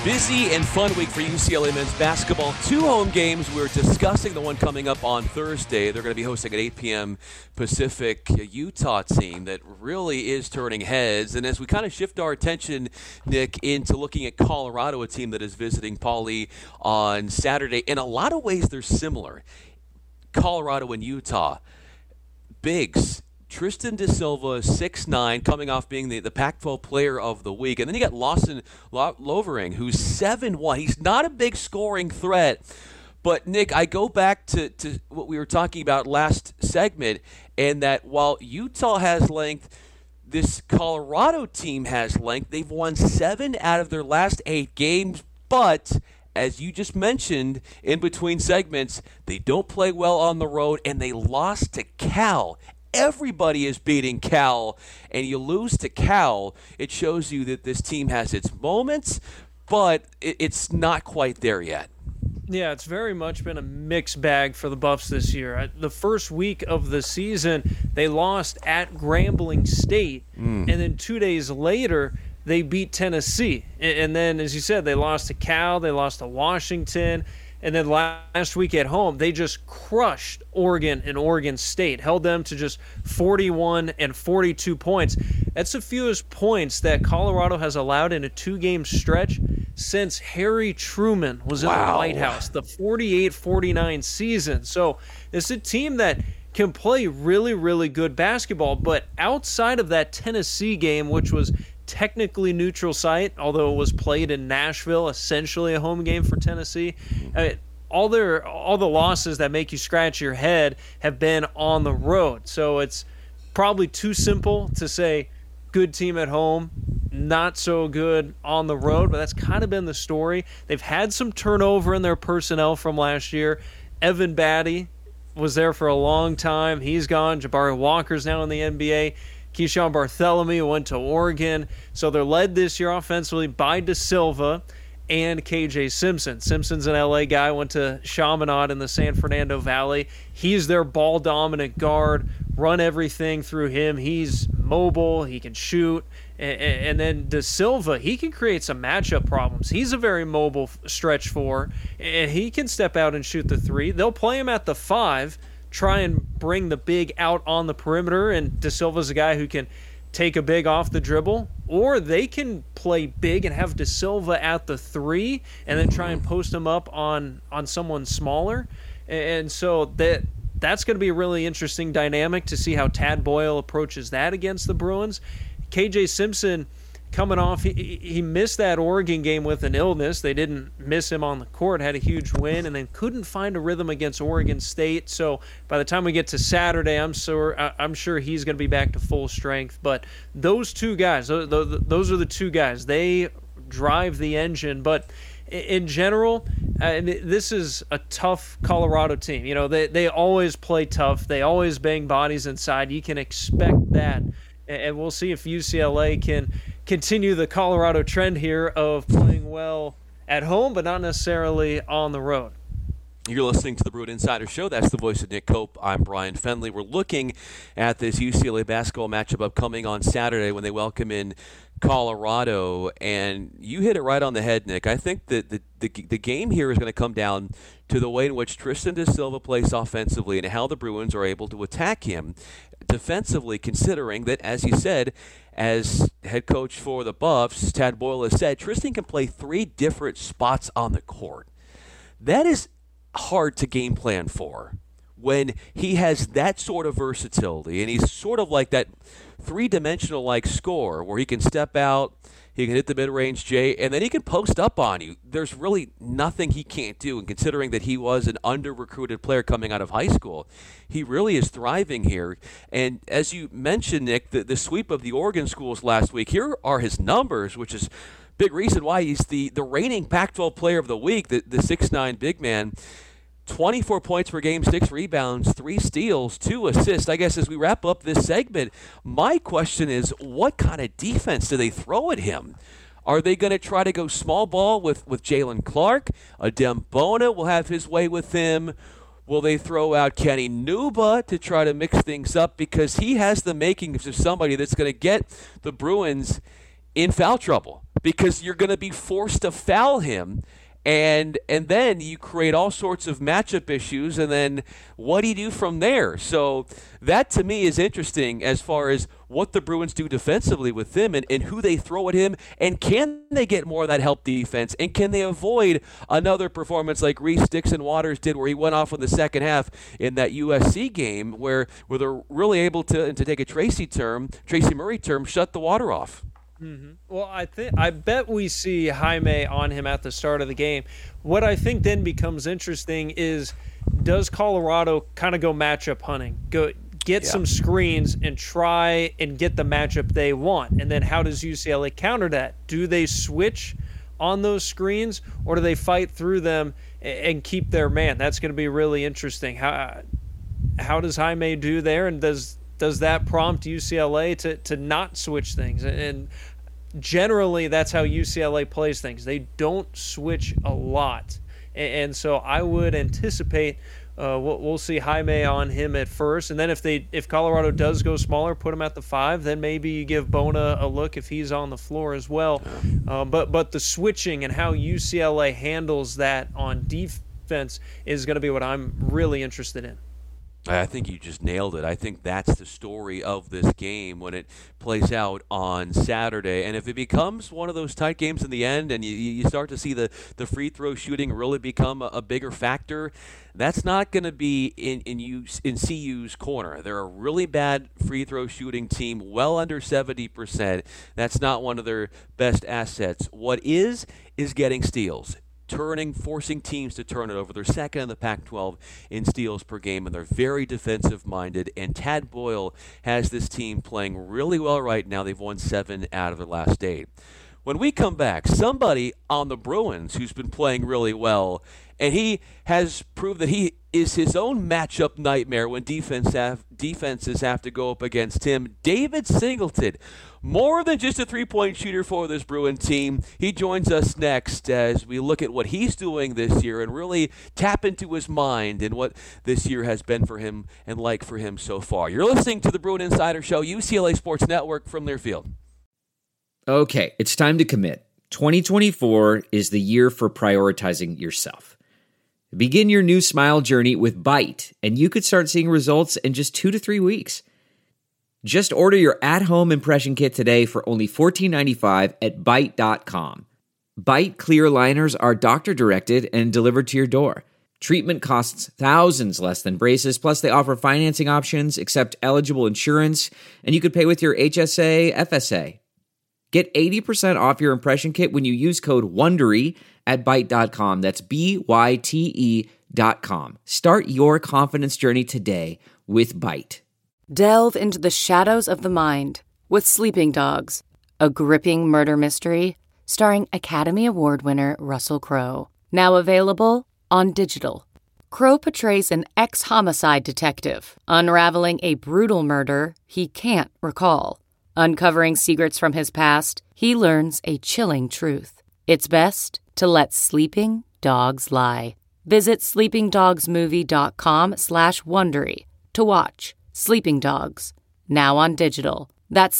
Busy and fun week for UCLA men's basketball. 2 home games. We're discussing the one coming up on Thursday. They're going to be hosting at 8 p.m. Pacific, a Utah team that really is turning heads. And as we kind of shift our attention, Nick, into looking at Colorado, a team that is visiting Pauley on Saturday, in a lot of ways they're similar. Colorado and Utah. Bigs. Tristan Da Silva, 6'9", coming off being the Pac-12 Player of the Week. And then you got Lawson Lovering, who's 7'1". He's not a big scoring threat. But, Nick, I go back to what we were talking about last segment, and that while Utah has length, this Colorado team has length. They've won 7 out of their last 8 games, but as you just mentioned in between segments, they don't play well on the road, and they lost to Cal. Everybody is beating Cal, and you lose to Cal. It shows you that this team has its moments, but it's not quite there yet. Yeah, it's very much been a mixed bag for the Buffs this year. The first week of the season, they lost at Grambling State, and then 2 days later, they beat Tennessee. And then, as you said, they lost to Cal, they lost to Washington, and then last week at home, they just crushed Oregon and Oregon State, held them to just 41 and 42 points. That's the fewest points that Colorado has allowed in a 2-game stretch since Harry Truman was in the White House, the 48-49 season. So it's a team that can play really, really good basketball, but outside of that Tennessee game, which was technically neutral site, although it was played in Nashville, essentially a home game for Tennessee. All the losses that make you scratch your head have been on the road. So it's probably too simple to say good team at home, not so good on the road, but that's kind of been the story. They've had some turnover in their personnel from last year. Evan Batty was there for a long time. He's gone. Jabari Walker's now in the NBA. Keyshawn Bartholomew went to Oregon. So they're led this year offensively by Da Silva and KJ Simpson. Simpson's an LA guy, went to Chaminade in the San Fernando Valley. He's their ball-dominant guard. Run everything through him. He's mobile. He can shoot. And then Da Silva, he can create some matchup problems. He's a very mobile stretch 4, and he can step out and shoot the 3. They'll play him at the 5, try and bring the big out on the perimeter, and Da Silva's a guy who can take a big off the dribble, or they can play big and have Da Silva at the 3 and then try and post him up on someone smaller. And so that's going to be a really interesting dynamic to see how Tad Boyle approaches that against the Bruins. KJ Simpson coming off, he missed that Oregon game with an illness. They didn't miss him on the court, had a huge win, and then couldn't find a rhythm against Oregon State. So by the time we get to Saturday, I'm sure he's going to be back to full strength. But those two guys, those are the two guys. They drive the engine. But in general, this is a tough Colorado team. You know, they always play tough. They always bang bodies inside. You can expect that. And we'll see if UCLA can continue the Colorado trend here of playing well at home, but not necessarily on the road. You're listening to the Bruin Insider Show. That's the voice of Nick Cope. I'm Brian Fenley. We're looking at this UCLA basketball matchup upcoming on Saturday when they welcome in Colorado. And you hit it right on the head, Nick. I think that the game here is going to come down to the way in which Tristan Da Silva plays offensively and how the Bruins are able to attack him defensively, considering that, as you said, as head coach for the Buffs, Tad Boyle has said, Tristan can play 3 different spots on the court. That is hard to game plan for when he has that sort of versatility, and he's sort of like that 3-dimensional like scorer where he can step out, he can hit the mid-range J, and then he can post up on you. There's really nothing he can't do, and considering that he was an under-recruited player coming out of high school, he really is thriving here. And as you mentioned, Nick, the sweep of the Oregon schools last week, here are his numbers, which is big reason why he's the reigning Pac-12 Player of the Week, the 6'9" big man. 24 points per game, 6 rebounds, 3 steals, 2 assists. I guess as we wrap up this segment, my question is, what kind of defense do they throw at him? Are they going to try to go small ball with Jalen Clark? Adem Bona will have his way with him. Will they throw out Kenny Nuba to try to mix things up? Because he has the makings of somebody that's going to get the Bruins in foul trouble because you're going to be forced to foul him. And then you create all sorts of matchup issues, and then what do you do from there? So that, to me, is interesting as far as what the Bruins do defensively with him and who they throw at him, and can they get more of that help defense, and can they avoid another performance like Reese Dixon-Waters did where he went off in the second half in that USC game where they're really able to take a Tracy Murray term, shut the water off. Mm-hmm. Well, I bet we see Jaime on him at the start of the game. What I think then becomes interesting is, does Colorado kind of go matchup hunting, get some screens and try and get the matchup they want, and then how does UCLA counter that? Do they switch on those screens, or do they fight through them and keep their man? That's going to be really interesting. How does Jaime do there, and does that prompt UCLA to not switch things? And generally, that's how UCLA plays things. They don't switch a lot. And so I would anticipate we'll see Jaime on him at first. And then if Colorado does go smaller, put him at the 5, then maybe you give Bona a look if he's on the floor as well. But the switching and how UCLA handles that on defense is going to be what I'm really interested in. I think you just nailed it. I think that's the story of this game when it plays out on Saturday. And if it becomes one of those tight games in the end and you start to see the free throw shooting really become a bigger factor, that's not going to be in CU's corner. They're a really bad free throw shooting team, well under 70%. That's not one of their best assets. What is getting steals. Forcing teams to turn it over. They're second in the Pac-12 in steals per game, and they're very defensive-minded. And Tad Boyle has this team playing really well right now. They've won 7 out of their last 8. When we come back, somebody on the Bruins who's been playing really well, and he has proved that he is his own matchup nightmare when defenses have to go up against him. David Singleton, more than just a three-point shooter for this Bruin team. He joins us next as we look at what he's doing this year and really tap into his mind and what this year has been for him and like for him so far. You're listening to the Bruin Insider Show, UCLA Sports Network from Learfield. Okay, it's time to commit. 2024 is the year for prioritizing yourself. Begin your new smile journey with Byte, and you could start seeing results in just 2 to 3 weeks. Just order your at-home impression kit today for only $14.95 at Byte.com. Byte clear liners are doctor-directed and delivered to your door. Treatment costs thousands less than braces, plus they offer financing options, accept eligible insurance, and you could pay with your HSA, FSA. Get 80% off your impression kit when you use code WONDERY at Byte.com. That's BYTE.com. Start your confidence journey today with Byte. Delve into the shadows of the mind with Sleeping Dogs, a gripping murder mystery starring Academy Award winner Russell Crowe. Now available on digital. Crowe portrays an ex-homicide detective unraveling a brutal murder he can't recall. Uncovering secrets from his past, he learns a chilling truth. It's best to let sleeping dogs lie. Visit sleepingdogsmovie.com/Wondery to watch Sleeping Dogs, now on digital. That's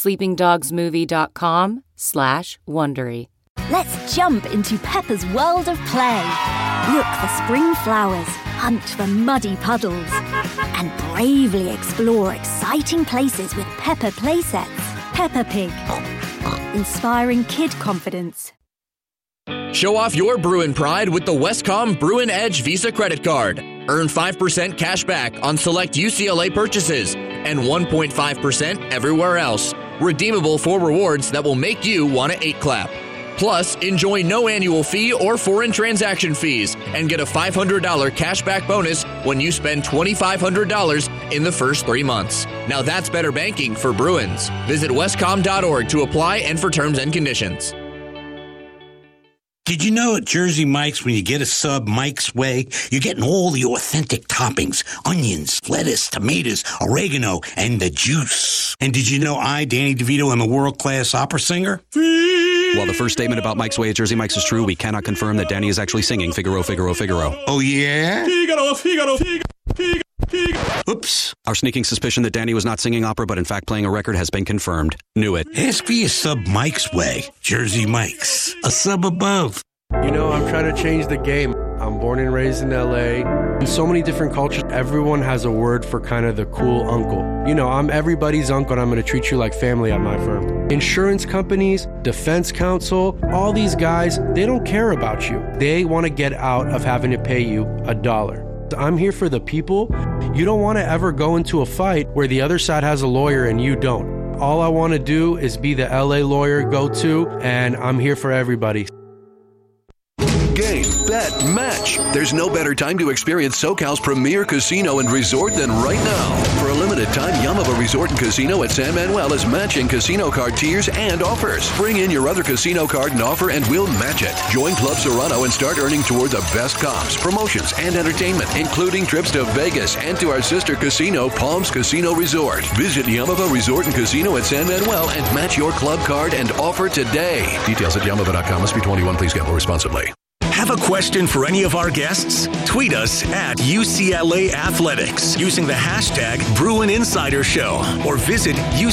sleepingdogsmovie.com/Wondery. Let's jump into Peppa's world of play. Look for spring flowers, hunt for muddy puddles, and bravely explore exciting places with Peppa playsets. Peppa Pig, inspiring kid confidence. Show off your Bruin pride with the Westcom Bruin Edge Visa Credit Card. Earn 5% cash back on select UCLA purchases and 1.5% everywhere else. Redeemable for rewards that will make you want to 8-clap. Plus, enjoy no annual fee or foreign transaction fees and get a $500 cashback bonus when you spend $2,500 in the first 3 months. Now that's better banking for Bruins. Visit westcom.org to apply and for terms and conditions. Did you know at Jersey Mike's, when you get a sub Mike's Way, you're getting all the authentic toppings, onions, lettuce, tomatoes, oregano, and the juice. And did you know I, Danny DeVito, am a world-class opera singer? While the first statement about Mike's Way at Jersey Mike's is true, we cannot confirm that Danny is actually singing Figaro, Figaro, Figaro. Oh, yeah? Figaro, Figaro, Figaro, Figaro. Oops. Our sneaking suspicion that Danny was not singing opera but in fact playing a record has been confirmed. Knew it. Ask for your sub Mike's way. Jersey Mike's. A sub above. You know, I'm trying to change the game. I'm born and raised in LA. In so many different cultures, everyone has a word for kind of the cool uncle. You know, I'm everybody's uncle and I'm going to treat you like family at my firm. Insurance companies, defense counsel, all these guys, they don't care about you. They want to get out of having to pay you $1. I'm here for the people. You don't want to ever go into a fight where the other side has a lawyer and you don't. All I want to do is be the LA lawyer go-to, and I'm here for everybody. Game, bet, match. There's no better time to experience SoCal's premier casino and resort than right now. For a limited time, Yamava Resort and Casino at San Manuel is matching casino card tiers and offers. Bring in your other casino card and offer and we'll match it. Join Club Serrano and start earning toward the best comps, promotions, and entertainment, including trips to Vegas and to our sister casino, Palms Casino Resort. Visit Yamava Resort and Casino at San Manuel and match your club card and offer today. Details at Yamava.com. Must be 21. Please gamble responsibly. Have a question for any of our guests? Tweet us at UCLA Athletics using the hashtag Bruin Insider Show or visit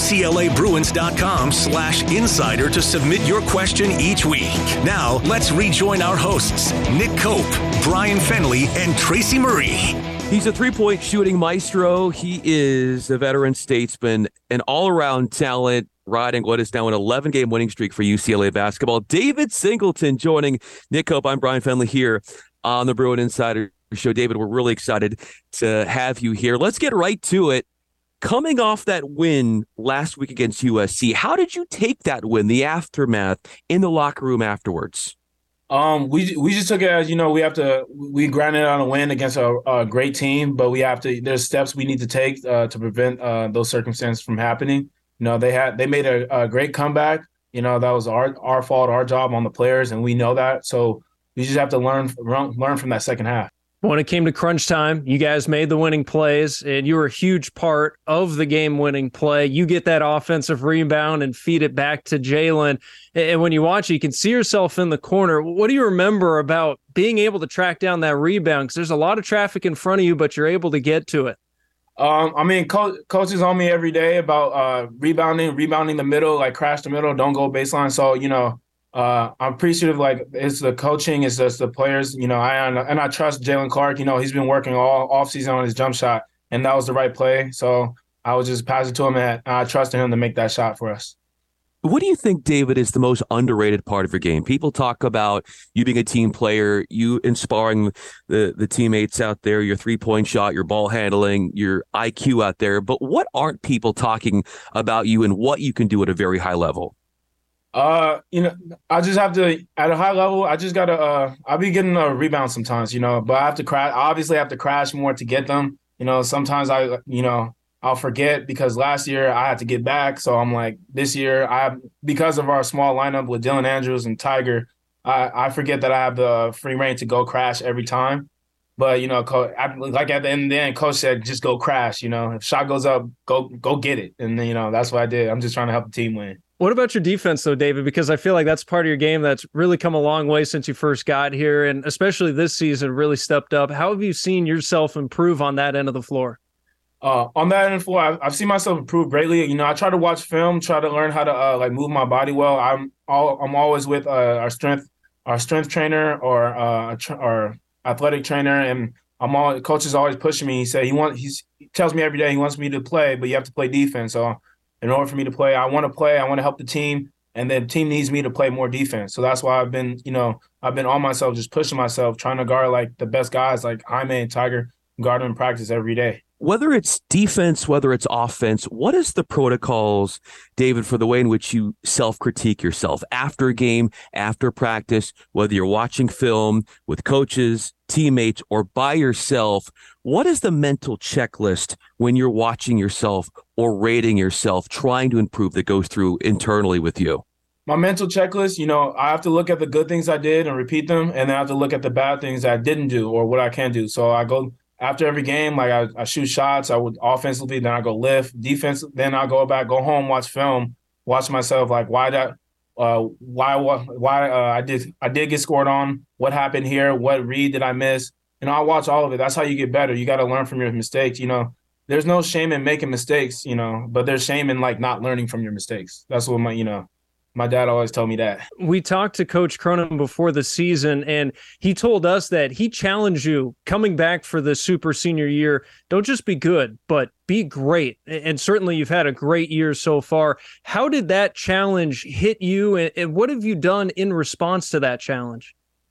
UCLABruins.com/insider to submit your question each week. Now, let's rejoin our hosts, Nick Cope, Brian Fenley, and Tracy Murray. He's a three-point shooting maestro. He is a veteran statesman, an all-around talent, riding what is now an 11-game winning streak for UCLA basketball. David Singleton joining Nick Cope. I'm Brian Fenley here on the Bruin Insider Show. David, we're really excited to have you here. Let's get right to it. Coming off that win last week against USC, how did you take that win, the aftermath, in the locker room afterwards? We just took it as, we grinded out a win against a great team, but there's steps we need to take to prevent those circumstances from happening. They made a great comeback. That was our fault, our job on the players, and we know that. So we just have to learn from that second half. When it came to crunch time, you guys made the winning plays, and you were a huge part of the game-winning play. You get that offensive rebound and feed it back to Jalen. And when you watch it, you can see yourself in the corner. What do you remember about being able to track down that rebound? Because there's a lot of traffic in front of you, but you're able to get to it. Coach is on me every day about rebounding the middle, like crash the middle, don't go baseline. So, I'm appreciative, it's the coaching, it's just the players, I trust Jalen Clark. He's been working all offseason on his jump shot, and that was the right play. So I would just pass it to him, and I trusted him to make that shot for us. What do you think, David, is the most underrated part of your game? People talk about you being a team player, you inspiring the teammates out there, your three-point shot, your ball handling, your IQ out there. But what aren't people talking about you and what you can do at a very high level? I just have to, at a high level, I just got to, I'll be getting a rebound sometimes, but I have to crash. I obviously have to crash more to get them. Sometimes I'll forget because last year I had to get back. So I'm like, this year, because of our small lineup with Dylan Andrews and Tiger, I forget that I have the free reign to go crash every time. But, at the end of the day, Coach said, just go crash. If shot goes up, go get it. And, that's what I did. I'm just trying to help the team win. What about your defense, though, David? Because I feel like that's part of your game that's really come a long way since you first got here, and especially this season really stepped up. How have you seen yourself improve on that end of the floor? On that end of the floor, I've seen myself improve greatly. I try to watch film, try to learn how to move my body well. I'm always with our strength trainer or our athletic trainer, and coach is always pushing me. He tells me every day he wants me to play, but you have to play defense. So in order for me to play, I want to help the team, and the team needs me to play more defense. So that's why I've been on myself, just pushing myself, trying to guard the best guys like Jaime and Tiger, guard them in practice every day. Whether it's defense, whether it's offense, what is the protocols, David, for the way in which you self-critique yourself after a game, after practice, whether you're watching film with coaches, teammates, or by yourself? What is the mental checklist when you're watching yourself or rating yourself, trying to improve, that goes through internally with you? My mental checklist, I have to look at the good things I did and repeat them, and then I have to look at the bad things I didn't do or what I can do. So I go after every game, I shoot shots. I would offensively, then I go lift defense. Then I go back, go home, watch film, watch myself. Why I did get scored on. What happened here? What read did I miss? I watch all of it. That's how you get better. You got to learn from your mistakes. there's no shame in making mistakes, but there's shame in like not learning from your mistakes. That's what my dad always told me that. We talked to Coach Cronin before the season, and he told us that he challenged you coming back for the super senior year. Don't just be good, but be great. And certainly you've had a great year so far. How did that challenge hit you, and what have you done in response to that challenge?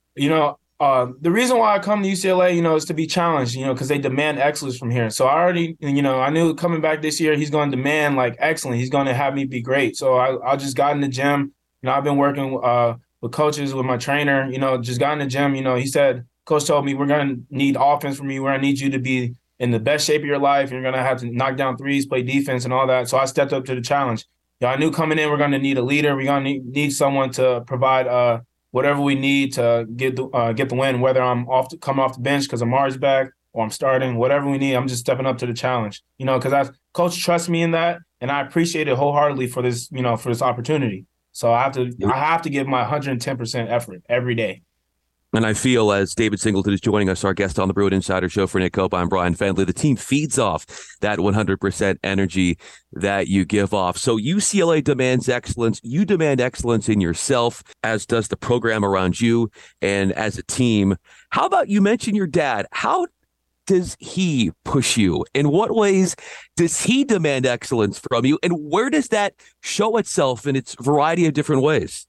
The reason why I come to UCLA, is to be challenged, because they demand excellence from here. So I already, I knew coming back this year, he's going to demand like excellence. He's going to have me be great. So I just got in the gym. I've been working with coaches, with my trainer, just got in the gym. He said, Coach told me, we're going to need offense from you. We're going to need you to be in the best shape of your life. You're going to have to knock down threes, play defense and all that. So I stepped up to the challenge. I knew coming in, we're going to need a leader. We're going to need someone to provide whatever we need to get the win, whether I'm coming off the bench because Amari's back or I'm starting, whatever we need, I'm just stepping up to the challenge, because Coach trusts me in that, and I appreciate it wholeheartedly for this, for this opportunity. So I have to give my 110% effort every day. And I feel, as David Singleton is joining us, our guest on the Bruin Insider Show, for Nick Cope, I'm Brian Fendley, the team feeds off that 100% energy that you give off. So UCLA demands excellence. You demand excellence in yourself, as does the program around you and as a team. How about, you mentioned your dad. How does he push you? In what ways does he demand excellence from you? And where does that show itself in its variety of different ways?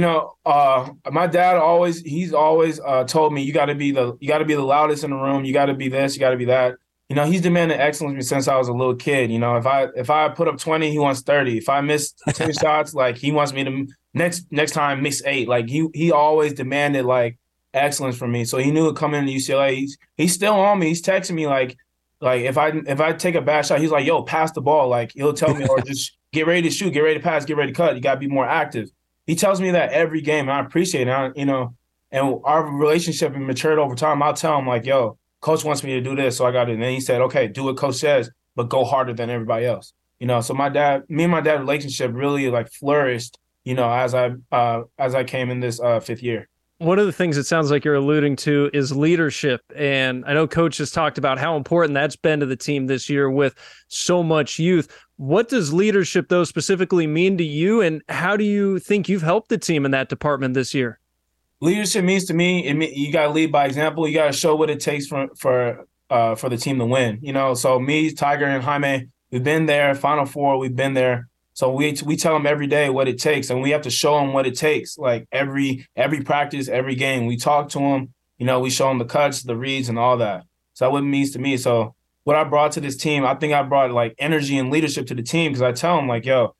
My dad he's always told me, you got to be the loudest in the room. You got to be this, you got to be that. He's demanded excellence since I was a little kid. If I put up 20, he wants 30. If I miss 10 shots, like he wants me to next time miss 8. Like he always demanded like excellence from me. So he knew it coming into UCLA. He's still on me. He's texting me like if I take a bad shot, he's like, yo, pass the ball. Like he'll tell me, or just get ready to shoot, get ready to pass, get ready to cut. You got to be more active. He tells me that every game, and I appreciate it. And our relationship has matured over time. I'll tell him like, yo, Coach wants me to do this, so I got to. And then he said, okay, do what Coach says, but go harder than everybody else. So me and my dad relationship really like flourished, as I came in this 5th year. One of the things it sounds like you're alluding to is leadership. And I know Coach has talked about how important that's been to the team this year with so much youth. What does leadership, though, specifically mean to you? And how do you think you've helped the team in that department this year? Leadership means to me, you got to lead by example. You got to show what it takes for the team to win. So me, Tiger, and Jaime, we've been there. Final Four, we've been there. So we tell them every day what it takes, and we have to show them what it takes. Like every practice, every game, we talk to them. We show them the cuts, the reads, and all that. So that's what it means to me. So what I brought to this team, I think I brought like energy and leadership to the team, because I tell them like, yo,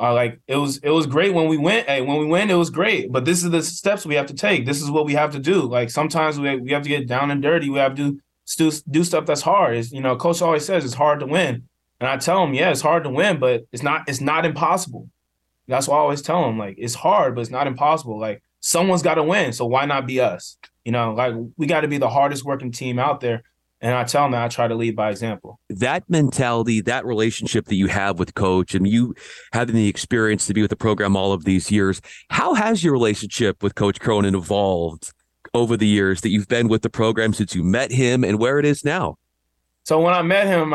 it was great when we win. Hey, when we win, it was great. But this is the steps we have to take. This is what we have to do. Like sometimes we have to get down and dirty. We have to do stuff that's hard. It's, Coach always says it's hard to win. And I tell him, yeah, it's hard to win, but it's not impossible. That's why I always tell him, like, it's hard, but it's not impossible. Like, someone's got to win, so why not be us? Like, we got to be the hardest working team out there. And I tell him that I try to lead by example. That mentality, that relationship that you have with Coach, and you having the experience to be with the program all of these years, how has your relationship with Coach Cronin evolved over the years that you've been with the program since you met him and where it is now? So when I met him,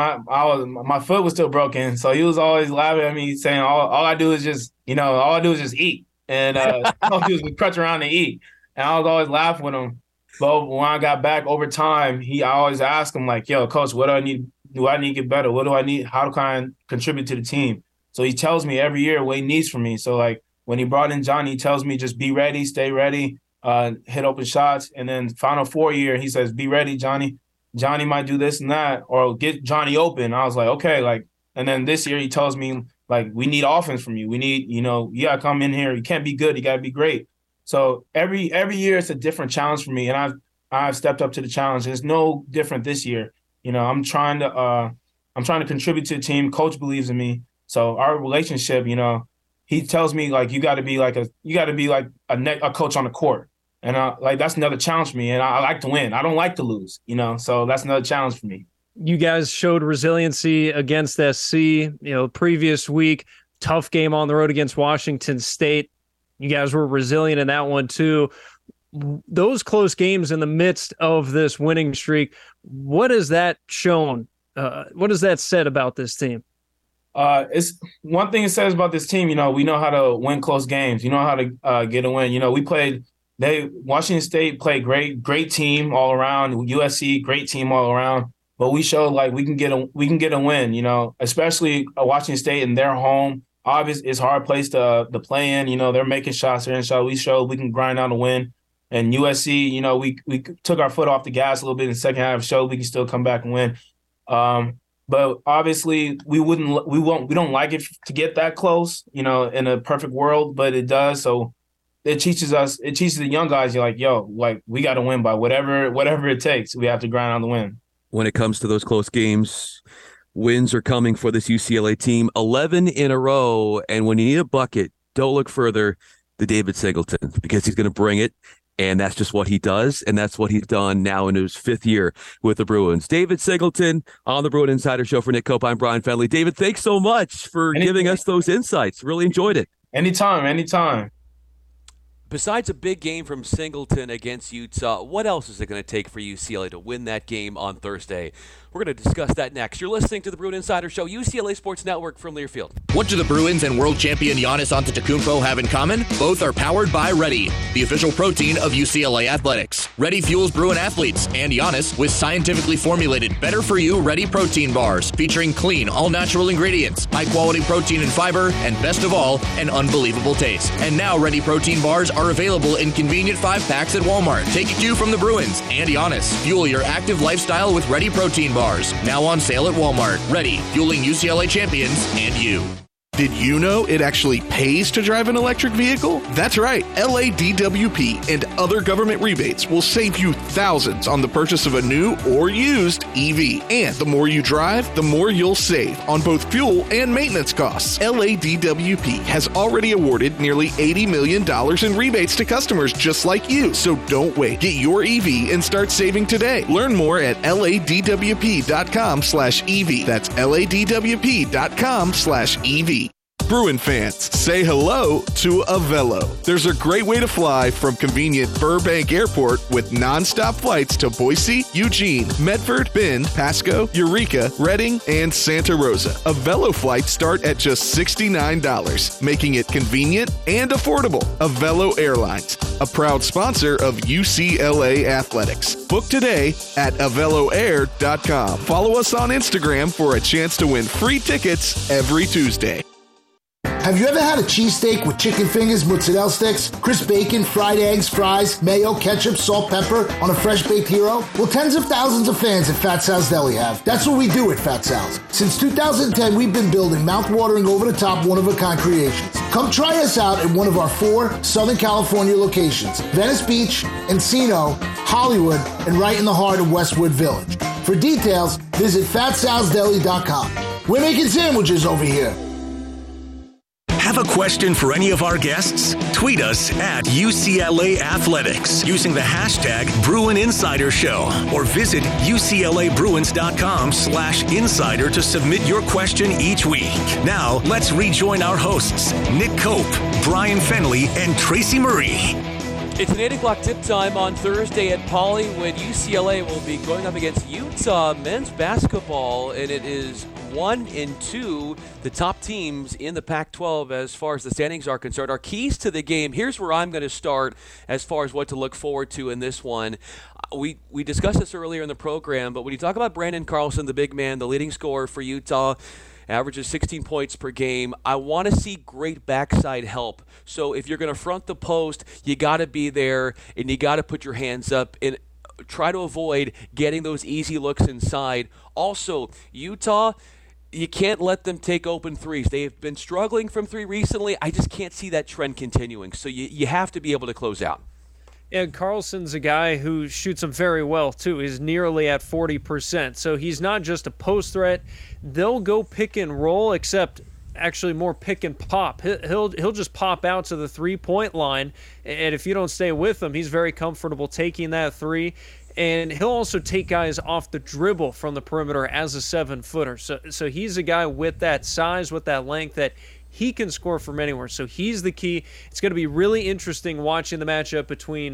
my foot was still broken. So he was always laughing at me, saying, all I do is just eat. And all I do is crutch around and eat. And I was always laughing with him. But when I got back over time, I always asked him, like, yo, Coach, what do I need? Do I need to get better? What do I need? How can I contribute to the team? So he tells me every year what he needs from me. So, like, when he brought in Johnny, he tells me just be ready, stay ready, hit open shots. And then Final Four year, he says, be ready, Johnny. Johnny might do this and that, or get Johnny open. I was like, okay, like, and then this year he tells me, like, we need offense from you. We need, you gotta come in here. You can't be good. You gotta be great. So every year it's a different challenge for me, and I've stepped up to the challenge. It's no different this year. I'm trying to contribute to the team. Coach believes in me, so our relationship, he tells me like you got to be like a coach on the court. And that's another challenge for me. And I like to win. I don't like to lose, so that's another challenge for me. You guys showed resiliency against SC, previous week, tough game on the road against Washington State. You guys were resilient in that one too. Those close games in the midst of this winning streak, what has that shown What does that say about this team? It's one thing it says about this team. You know, we know how to win close games. You know how to get a win. You know, Washington State played great team all around. USC, great team all around. But we showed like we can get a win. You know, especially Washington State in their home. Obviously, it's a hard place to play in. You know, they're making shots. They're in shots. We showed we can grind out a win. And USC, you know, we took our foot off the gas a little bit in the second half. Showed we can still come back and win. But obviously, we don't like it to get that close, you know, in a perfect world, but it does. So it teaches the young guys, you're like, yo, like we got to win by whatever it takes. We have to grind on the win. When it comes to those close games, wins are coming for this UCLA team, 11 in a row. And when you need a bucket, don't look further than David Singleton, because he's going to bring it. And that's just what he does, and that's what he's done now in his fifth year with the Bruins. David Singleton on the Bruin Insider Show for Nick Cope. I'm Brian Fenley. David, thanks so much for giving us those insights. Really enjoyed it. Anytime. Besides a big game from Singleton against Utah, what else is it going to take for UCLA to win that game on Thursday? We're going to discuss that next. You're listening to the Bruin Insider Show, UCLA Sports Network from Learfield. What do the Bruins and world champion Giannis Antetokounmpo have in common? Both are powered by Ready, the official protein of UCLA Athletics. Ready fuels Bruin athletes and Giannis with scientifically formulated better-for-you Ready protein bars featuring clean, all-natural ingredients, high-quality protein and fiber, and best of all, an unbelievable taste. And now Ready protein bars are available in convenient 5-packs at Walmart. Take a cue from the Bruins and Giannis. Fuel your active lifestyle with Ready protein bars. Now on sale at Walmart. Ready, fueling UCLA champions and you. Did you know it actually pays to drive an electric vehicle? That's right. LADWP and other government rebates will save you thousands on the purchase of a new or used EV. And the more you drive, the more you'll save on both fuel and maintenance costs. LADWP has already awarded nearly $80 million in rebates to customers just like you. So don't wait. Get your EV and start saving today. Learn more at LADWP.com/EV. That's LADWP.com/EV. Bruin fans, say hello to Avelo. There's a great way to fly from convenient Burbank Airport with nonstop flights to Boise, Eugene, Medford, Bend, Pasco, Eureka, Redding, and Santa Rosa. Avelo flights start at just $69, making it convenient and affordable. Avelo Airlines, a proud sponsor of UCLA Athletics. Book today at AveloAir.com. Follow us on Instagram for a chance to win free tickets every Tuesday. Have you ever had a cheesesteak with chicken fingers, mozzarella sticks, crisp bacon, fried eggs, fries, mayo, ketchup, salt, pepper on a fresh baked hero? Well, tens of thousands of fans at Fat Sal's Deli have. That's what we do at Fat Sal's. Since 2010, we've been building mouth-watering, over-the-top, one-of-a-kind creations. Come try us out at one of our 4 Southern California locations: Venice Beach, Encino, Hollywood, and right in the heart of Westwood Village. For details, visit fatsalsdeli.com. We're making sandwiches over here. Have a question for any of our guests? Tweet us at UCLA Athletics using the hashtag Bruin Insider Show, or visit UCLABruins.com/insider to submit your question each week. Now, let's rejoin our hosts, Nick Cope, Brian Fenley, and Tracy Marie. It's an 8 o'clock tip time on Thursday at Pauley when UCLA will be going up against Utah men's basketball, and it is 1 and 2, the top teams in the Pac-12 as far as the standings are concerned. Our keys to the game, here's where I'm going to start as far as what to look forward to in this one. We discussed this earlier in the program, but when you talk about Branden Carlson, the big man, the leading scorer for Utah, averages 16 points per game. I want to see great backside help. So if you're going to front the post, you got to be there and you got to put your hands up and try to avoid getting those easy looks inside. Also, Utah, you can't let them take open threes. They've been struggling from three recently. I just can't see that trend continuing. So you have to be able to close out. And Carlson's a guy who shoots them very well, too. He's nearly at 40%. So he's not just a post threat. They'll go pick and roll, except actually more pick and pop. He'll just pop out to the three-point line, and if you don't stay with him, he's very comfortable taking that three. And he'll also take guys off the dribble from the perimeter as a 7-footer. So he's a guy with that size, with that length, that he can score from anywhere. So he's the key. It's going to be really interesting watching the matchup between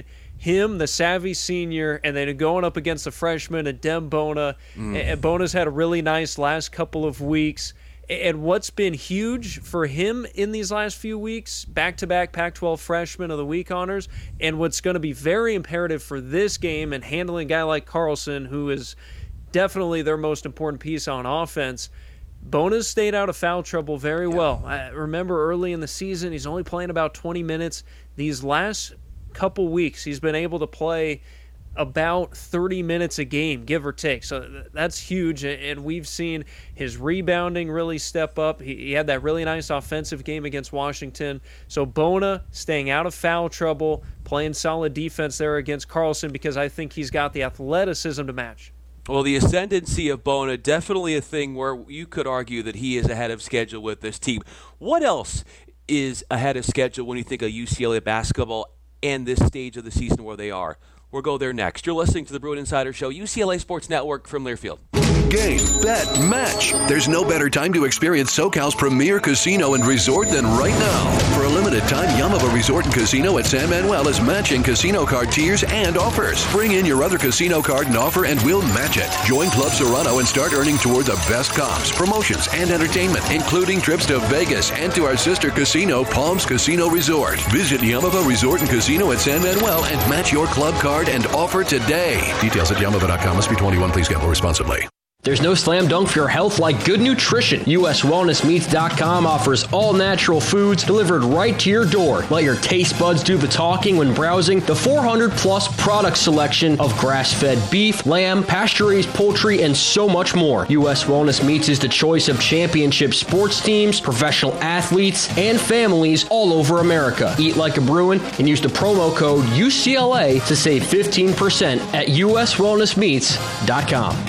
him, the savvy senior, and then going up against the freshman, Adem Bona. And Bona's had a really nice last couple of weeks. And what's been huge for him in these last few weeks, back-to-back Pac-12 Freshman of the Week honors, and what's going to be very imperative for this game and handling a guy like Carlson, who is definitely their most important piece on offense, Bona's stayed out of foul trouble very well. I remember early in the season, he's only playing about 20 minutes. These last couple weeks, he's been able to play about 30 minutes a game, give or take. So that's huge, and we've seen his rebounding really step up. He had that really nice offensive game against Washington. So Bona staying out of foul trouble, playing solid defense there against Carlson, because I think he's got the athleticism to match. Well, the ascendancy of Bona, definitely a thing where you could argue that he is ahead of schedule with this team. What else is ahead of schedule when you think of UCLA basketball and this stage of the season where they are? We'll go there next. You're listening to the Bruin Insider Show, UCLA Sports Network from Learfield. Game, bet, match. There's no better time to experience SoCal's premier casino and resort than right now. For a limited time, Yamava Resort and Casino at San Manuel is matching casino card tiers and offers. Bring in your other casino card and offer and we'll match it. Join Club Serrano and start earning toward the best comps, promotions, and entertainment, including trips to Vegas and to our sister casino, Palms Casino Resort. Visit Yamava Resort and Casino at San Manuel and match your club card and offer today. Details at Yamava.com. Must be 21. Please gamble responsibly. There's no slam dunk for your health like good nutrition. USWellnessMeats.com offers all natural foods delivered right to your door. Let your taste buds do the talking when browsing the 400-plus product selection of grass-fed beef, lamb, pasture-raised poultry, and so much more. US Wellness Meats is the choice of championship sports teams, professional athletes, and families all over America. Eat like a Bruin and use the promo code UCLA to save 15% at USWellnessMeats.com.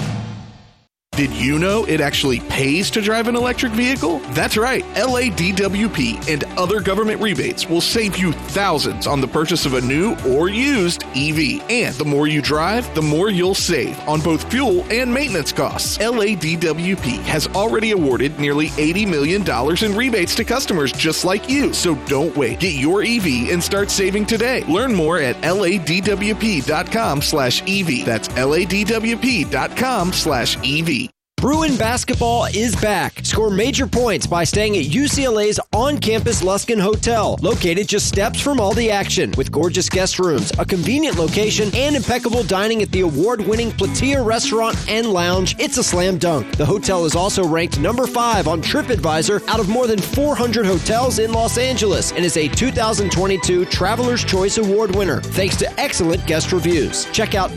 Did you know it actually pays to drive an electric vehicle? That's right. LADWP and other government rebates will save you thousands on the purchase of a new or used EV. And the more you drive, the more you'll save on both fuel and maintenance costs. LADWP has already awarded nearly $80 million in rebates to customers just like you. So don't wait. Get your EV and start saving today. Learn more at LADWP.com/EV. That's LADWP.com/EV. Bruin basketball is back. Score major points by staying at UCLA's on-campus Luskin Hotel, located just steps from all the action, with gorgeous guest rooms, a convenient location, and impeccable dining at the award-winning Platia Restaurant and Lounge. It's a slam dunk. The hotel is also ranked number 5 on TripAdvisor out of more than 400 hotels in Los Angeles and is a 2022 Traveler's Choice Award winner, thanks to excellent guest reviews. Check out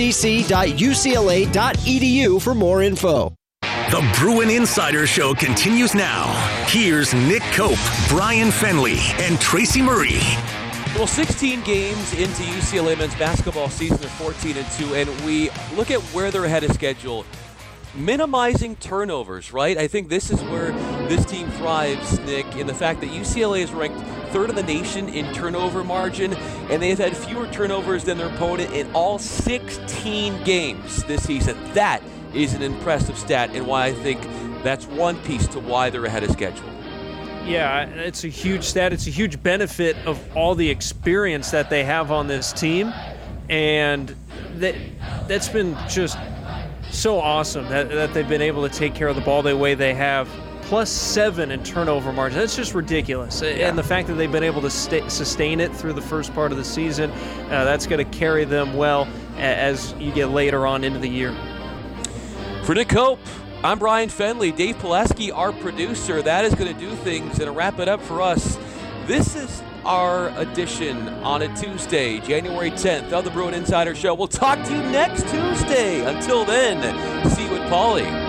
lcc.ucla.edu for more info. The Bruin Insider Show continues now. Here's Nick Cope, Brian Fenley, and Tracy Murray. Well, 16 games into UCLA men's basketball season, they're 14-2, and we look at where they're ahead of schedule. Minimizing turnovers, right? I think this is where this team thrives, Nick, in the fact that UCLA is ranked 3rd in the nation in turnover margin, and they have had fewer turnovers than their opponent in all 16 games this season. That is an impressive stat, and why I think that's one piece to why they're ahead of schedule. Yeah, it's a huge stat. It's a huge benefit of all the experience that they have on this team, and that's been just so awesome that they've been able to take care of the ball the way they have. +7 in turnover margin. That's just ridiculous. Yeah. And the fact that they've been able to sustain it through the first part of the season, that's going to carry them well as you get later on into the year. For Nick Cope, I'm Brian Fenley. Dave Pulaski, our producer. That is going to do things and wrap it up for us. This is our edition on a Tuesday, January 10th of the Bruin Insider Show. We'll talk to you next Tuesday. Until then, see you at Paulie.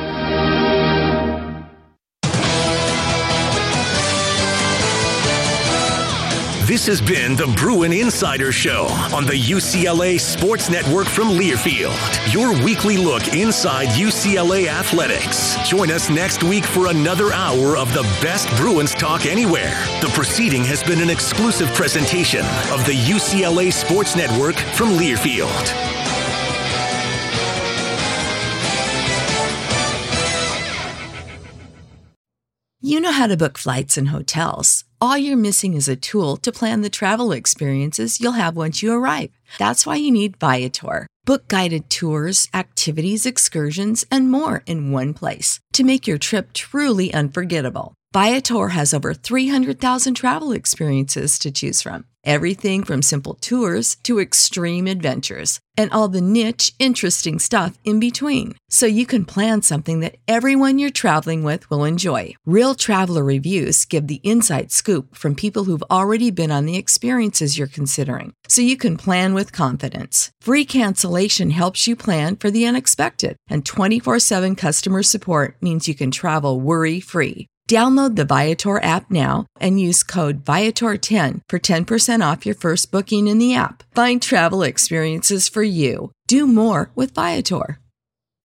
This has been the Bruin Insider Show on the UCLA Sports Network from Learfield. Your weekly look inside UCLA athletics. Join us next week for another hour of the best Bruins talk anywhere. The proceeding has been an exclusive presentation of the UCLA Sports Network from Learfield. You know how to book flights and hotels. all you're missing is a tool to plan the travel experiences you'll have once you arrive. That's why you need Viator. Book guided tours, activities, excursions, and more in one place to make your trip truly unforgettable. Viator has over 300,000 travel experiences to choose from. Everything from simple tours to extreme adventures and all the niche, interesting stuff in between. So you can plan something that everyone you're traveling with will enjoy. Real traveler reviews give the inside scoop from people who've already been on the experiences you're considering. So you can plan with confidence. Free cancellation helps you plan for the unexpected. And 24/7 customer support means you can travel worry-free. Download the Viator app now and use code Viator10 for 10% off your first booking in the app. Find travel experiences for you. Do more with Viator.